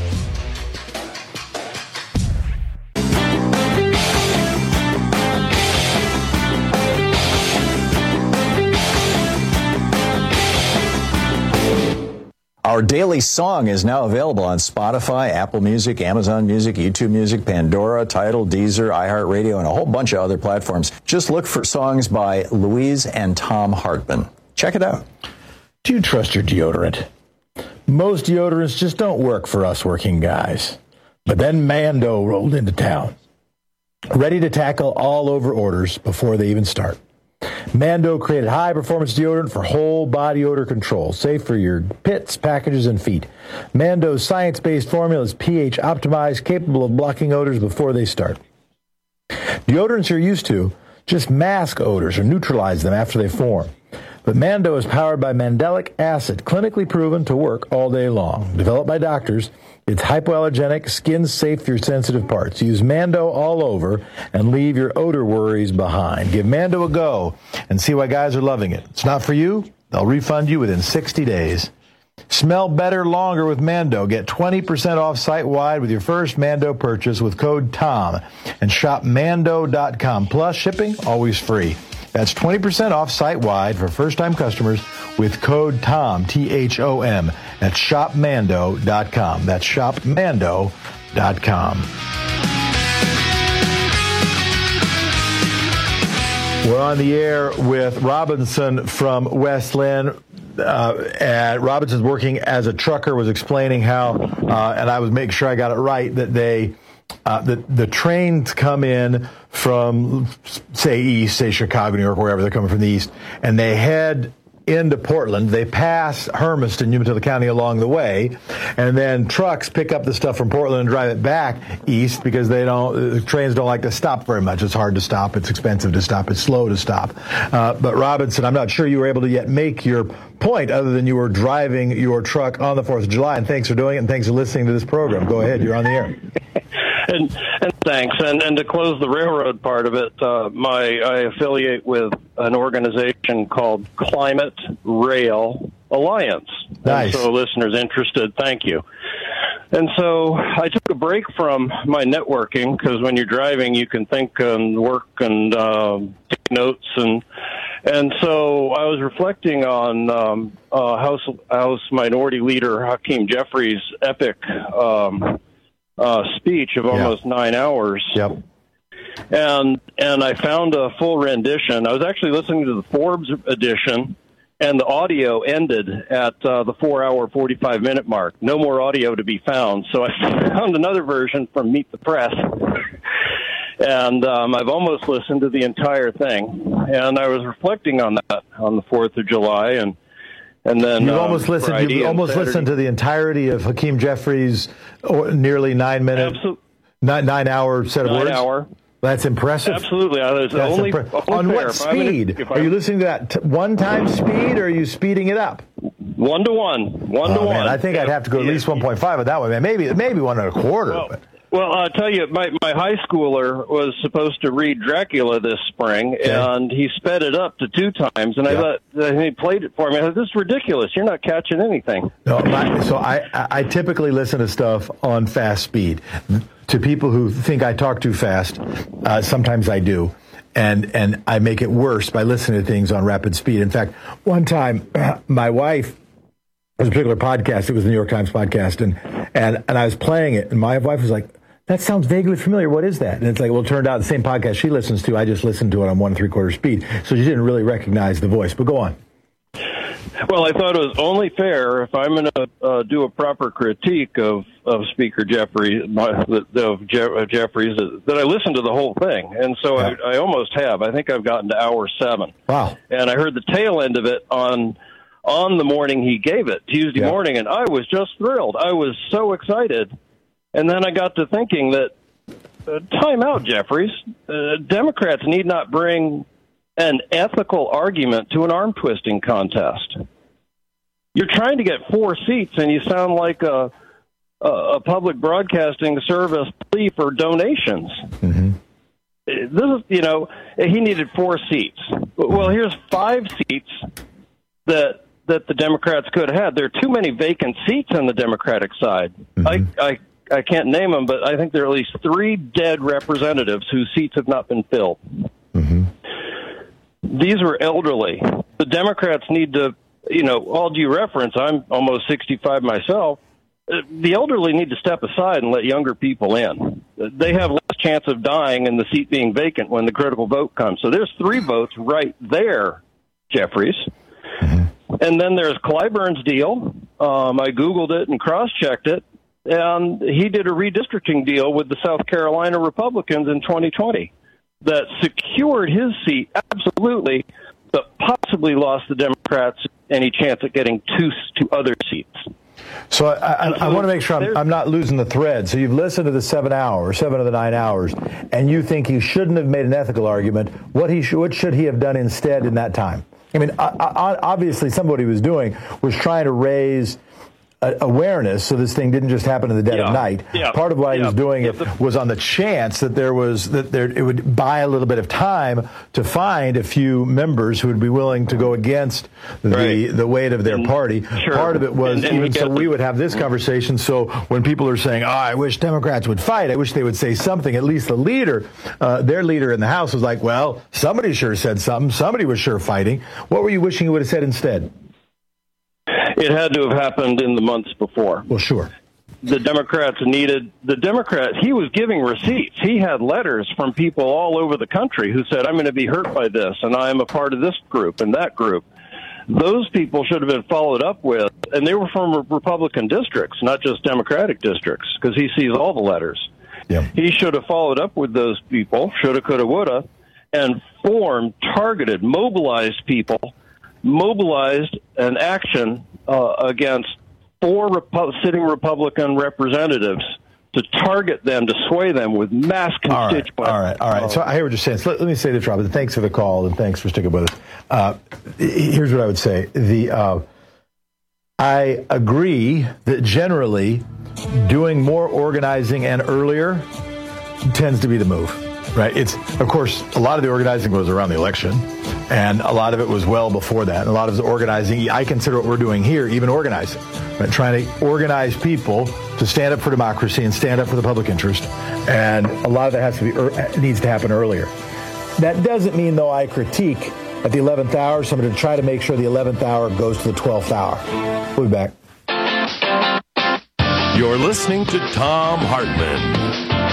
Our daily song is now available on Spotify, Apple Music, Amazon Music, YouTube Music, Pandora, Tidal, Deezer, iHeartRadio, and a whole bunch of other platforms. Just look for songs by Louise and Tom Hartman. Check it out. Do you trust your deodorant? Most deodorants just don't work for us working guys. But then Mando rolled into town, ready to tackle all over orders before they even start. Mando created high-performance deodorant for whole body odor control, safe for your pits, packages, and feet. Mando's science-based formula is pH optimized, capable of blocking odors before they start. Deodorants you're used to just mask odors or neutralize them after they form. But Mando is powered by mandelic acid, clinically proven to work all day long. Developed by doctors, it's hypoallergenic, skin-safe for your sensitive parts. Use Mando all over and leave your odor worries behind. Give Mando a go and see why guys are loving it. It's not for you? They'll refund you within sixty days. Smell better longer with Mando. Get twenty percent off site-wide with your first Mando purchase with code TOM and shop mando dot com. Plus, shipping always free. That's twenty percent off site-wide for first-time customers with code TOM, T H O M, at shop mando dot com. That's shop mando dot com. We're on the air with Robinson from West Linn. Uh, and Robinson's working as a trucker, was explaining how, uh, and I was making sure I got it right, that they, uh, the, the trains come in from, say, east, say Chicago, New York, wherever they're coming from the east, and they head into Portland. They pass Hermiston, Umatilla County along the way, and then trucks pick up the stuff from Portland and drive it back east because they don't, the trains don't like to stop very much. It's hard to stop. It's expensive to stop. It's slow to stop. Uh, but Robinson, I'm not sure you were able to yet make your point other than you were driving your truck on the fourth of July, and thanks for doing it, and thanks for listening to this program. Go ahead. You're on the air. And, and thanks. And, and to close the railroad part of it, uh, my I affiliate with an organization called Climate Rail Alliance. Nice. And so listeners interested, thank you. And so I took a break from my networking because when you're driving, you can think and work and uh, take notes. And and so I was reflecting on um, uh, House House Minority Leader Hakeem Jeffries' epic um Uh, speech of almost yeah. nine hours. Yep. And and I found a full rendition. I was actually listening to the Forbes edition, and the audio ended at uh, the four-hour, forty-five-minute mark. No more audio to be found. So I found another version from Meet the Press. And um, I've almost listened to the entire thing. And I was reflecting on that on the fourth of July, and And then you um, almost listened. You almost listened to the entirety of Hakeem Jeffries' nearly nine minute, Absol- nine, nine hour set of nine words. Hour. That's impressive. Absolutely. I was That's only, impre- only on fair. what speed? Are you listening to that t- one time speed, or are you speeding it up? One to one. One oh, to man, one. I think yeah. I'd have to go at least one point five with that one, man. Maybe maybe one and a quarter. Well, but. Well, I'll tell you, my, my high schooler was supposed to read Dracula this spring, okay. and he sped it up to two times, and yeah. I thought, and he played it for me. I thought, this is ridiculous. You're not catching anything. No, my, so I, I typically listen to stuff on fast speed. To people who think I talk too fast, uh, sometimes I do. And and I make it worse by listening to things on rapid speed. In fact, one time, my wife, it was a particular podcast, it was the New York Times podcast, and, and, and I was playing it, and my wife was like, that sounds vaguely familiar. What is that? And it's like, well, it turned out the same podcast she listens to, I just listened to it on one and three quarter speed. So she didn't really recognize the voice. But go on. Well, I thought it was only fair if I'm going to uh, do a proper critique of, of Speaker Jeffries, of Je- Jeffries, that I listen to the whole thing. And so yeah. I, I almost have. I think I've gotten to hour seven. Wow. And I heard the tail end of it on on the morning he gave it, Tuesday yeah. morning, and I was just thrilled. I was so excited. And then I got to thinking that, uh, time out, Jeffries. Uh, Democrats need not bring an ethical argument to an arm-twisting contest. You're trying to get four seats, and you sound like a, a, a public broadcasting service plea for donations. Mm-hmm. This is, you know, he needed four seats. Well, here's five seats that that the Democrats could have had. There are too many vacant seats on the Democratic side. Mm-hmm. I, I I can't name them, but I think there are at least three dead representatives whose seats have not been filled. Mm-hmm. These were elderly. The Democrats need to, you know, all due reference, I'm almost sixty-five myself. The elderly need to step aside and let younger people in. They have less chance of dying and the seat being vacant when the critical vote comes. So there's three votes right there, Jeffries. Mm-hmm. And then there's Clyburn's deal. Um, I Googled it and cross-checked it. And he did a redistricting deal with the South Carolina Republicans in twenty twenty that secured his seat, absolutely, but possibly lost the Democrats any chance at getting two, two other seats. So I, I, I want to make sure I'm, I'm not losing the thread. So you've listened to the seven hours, seven of the nine hours, and you think he shouldn't have made an ethical argument. What he should, what should he have done instead in that time? I mean, I, I, obviously, some of what he was doing was trying to raise uh, awareness, so this thing didn't just happen in the dead yeah. of night. Yeah. Part of why yeah. he was doing yeah. it was on the chance that there was that there it would buy a little bit of time to find a few members who would be willing to go against the right. the weight of their and, party. Sure. Part of it was and, and even so we would have this conversation. So when people are saying, "Oh, I wish Democrats would fight," I wish they would say something. At least the leader, uh, their leader in the House, was like, "Well, somebody sure said something. Somebody was sure fighting." What were you wishing you would have said instead? It had to have happened in the months before. Well, sure. The Democrats needed, the Democrats, he was giving receipts. He had letters from people all over the country who said, I'm going to be hurt by this, and I'm a part of this group and that group. Those people should have been followed up with, and they were from Republican districts, not just Democratic districts, because he sees all the letters. Yeah. He should have followed up with those people, shoulda, coulda, woulda, and formed, targeted, mobilized people, mobilized an action uh, against four Repu- sitting Republican representatives to target them, to sway them with mass constituents. All right, all right. All right. So I hear what you're saying. So let, let me say this, Robert. Thanks for the call, and thanks for sticking with us. Uh, here's what I would say. The uh, I agree that generally doing more organizing and earlier tends to be the move. Right. It's, of course, a lot of the organizing was around the election, and a lot of it was well before that. And a lot of the organizing, I consider what we're doing here even organizing, right? Trying to organize people to stand up for democracy and stand up for the public interest. And a lot of that has to be needs to happen earlier. That doesn't mean, though, I critique at the eleventh hour somebody to try to make sure the eleventh hour goes to the twelfth hour. We'll be back. You're listening to Thom Hartmann.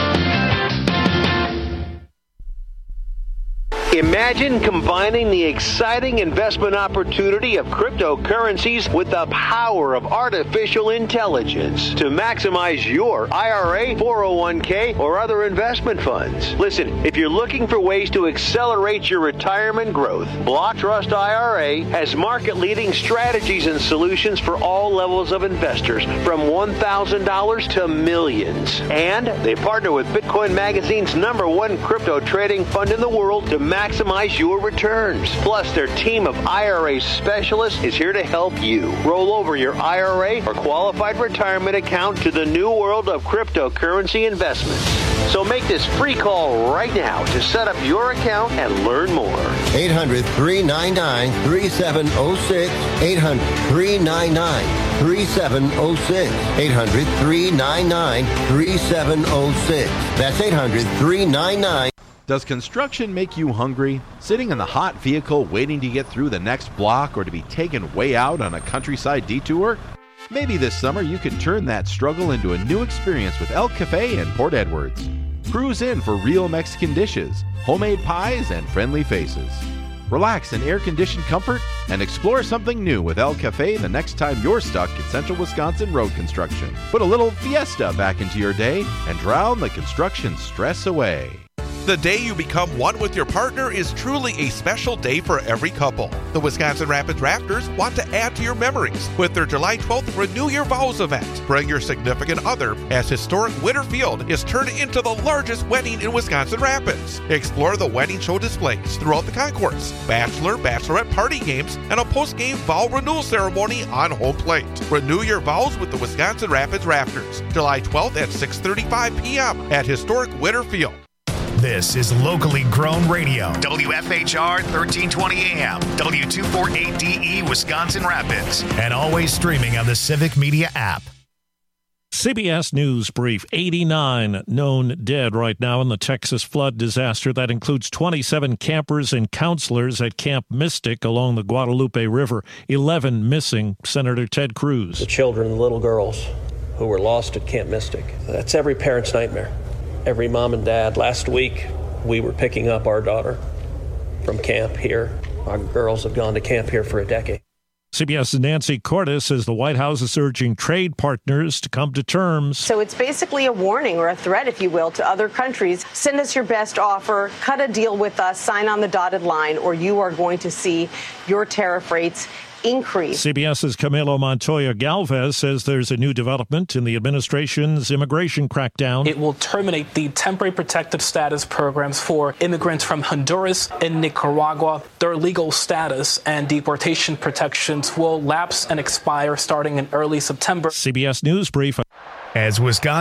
Imagine combining the exciting investment opportunity of cryptocurrencies with the power of artificial intelligence to maximize your I R A, four oh one k, or other investment funds. Listen, if you're looking for ways to accelerate your retirement growth, Block Trust I R A has market-leading strategies and solutions for all levels of investors, from one thousand dollars to millions. And they partner with Bitcoin Magazine's number one crypto trading fund in the world to maximize maximize your returns. Plus, their team of I R A specialists is here to help you roll over your I R A or qualified retirement account to the new world of cryptocurrency investments. So make this free call right now to set up your account and learn more. eight hundred, three nine nine, three seven zero six. eight hundred, three nine nine, three seven zero six. eight hundred, three nine nine, three seven zero six. That's eight hundred, three nine nine. Does construction make you hungry? Sitting in the hot vehicle waiting to get through the next block or to be taken way out on a countryside detour? Maybe this summer you can turn that struggle into a new experience with El Cafe in Port Edwards. Cruise in for real Mexican dishes, homemade pies, and friendly faces. Relax in air-conditioned comfort and explore something new with El Cafe the next time you're stuck in central Wisconsin road construction. Put a little fiesta back into your day and drown the construction stress away. The day you become one with your partner is truly a special day for every couple. The Wisconsin Rapids Rafters want to add to your memories with their July twelfth Renew Your Vows event. Bring your significant other as historic Winter Field is turned into the largest wedding in Wisconsin Rapids. Explore the wedding show displays throughout the concourse, bachelor, bachelorette party games, and a post-game vow renewal ceremony on home plate. Renew your vows with the Wisconsin Rapids Rafters, July twelfth at six thirty-five p.m. at historic Winter Field. This is locally grown radio. W F H R thirteen twenty A M, W two forty-eight D E, Wisconsin Rapids, and always streaming on the Civic Media app. C B S News Brief. eighty-nine known dead right now in the Texas flood disaster. That includes twenty-seven campers and counselors at Camp Mystic along the Guadalupe River. eleven missing. Senator Ted Cruz. The children, the little girls who were lost at Camp Mystic. That's every parent's nightmare. Every mom and dad. Last week, we were picking up our daughter from camp here. Our girls have gone to camp here for a decade. CBS's Nancy Cordes says the White House is urging trade partners to come to terms. So it's basically a warning or a threat, if you will, to other countries. Send us your best offer, cut a deal with us, sign on the dotted line, or you are going to see your tariff rates increase. CBS's Camilo Montoya Galvez says there's a new development in the administration's immigration crackdown. It will terminate the temporary protective status programs for immigrants from Honduras and Nicaragua. Their legal status and deportation protections will lapse and expire starting in early September. C B S News Brief. As Wisconsin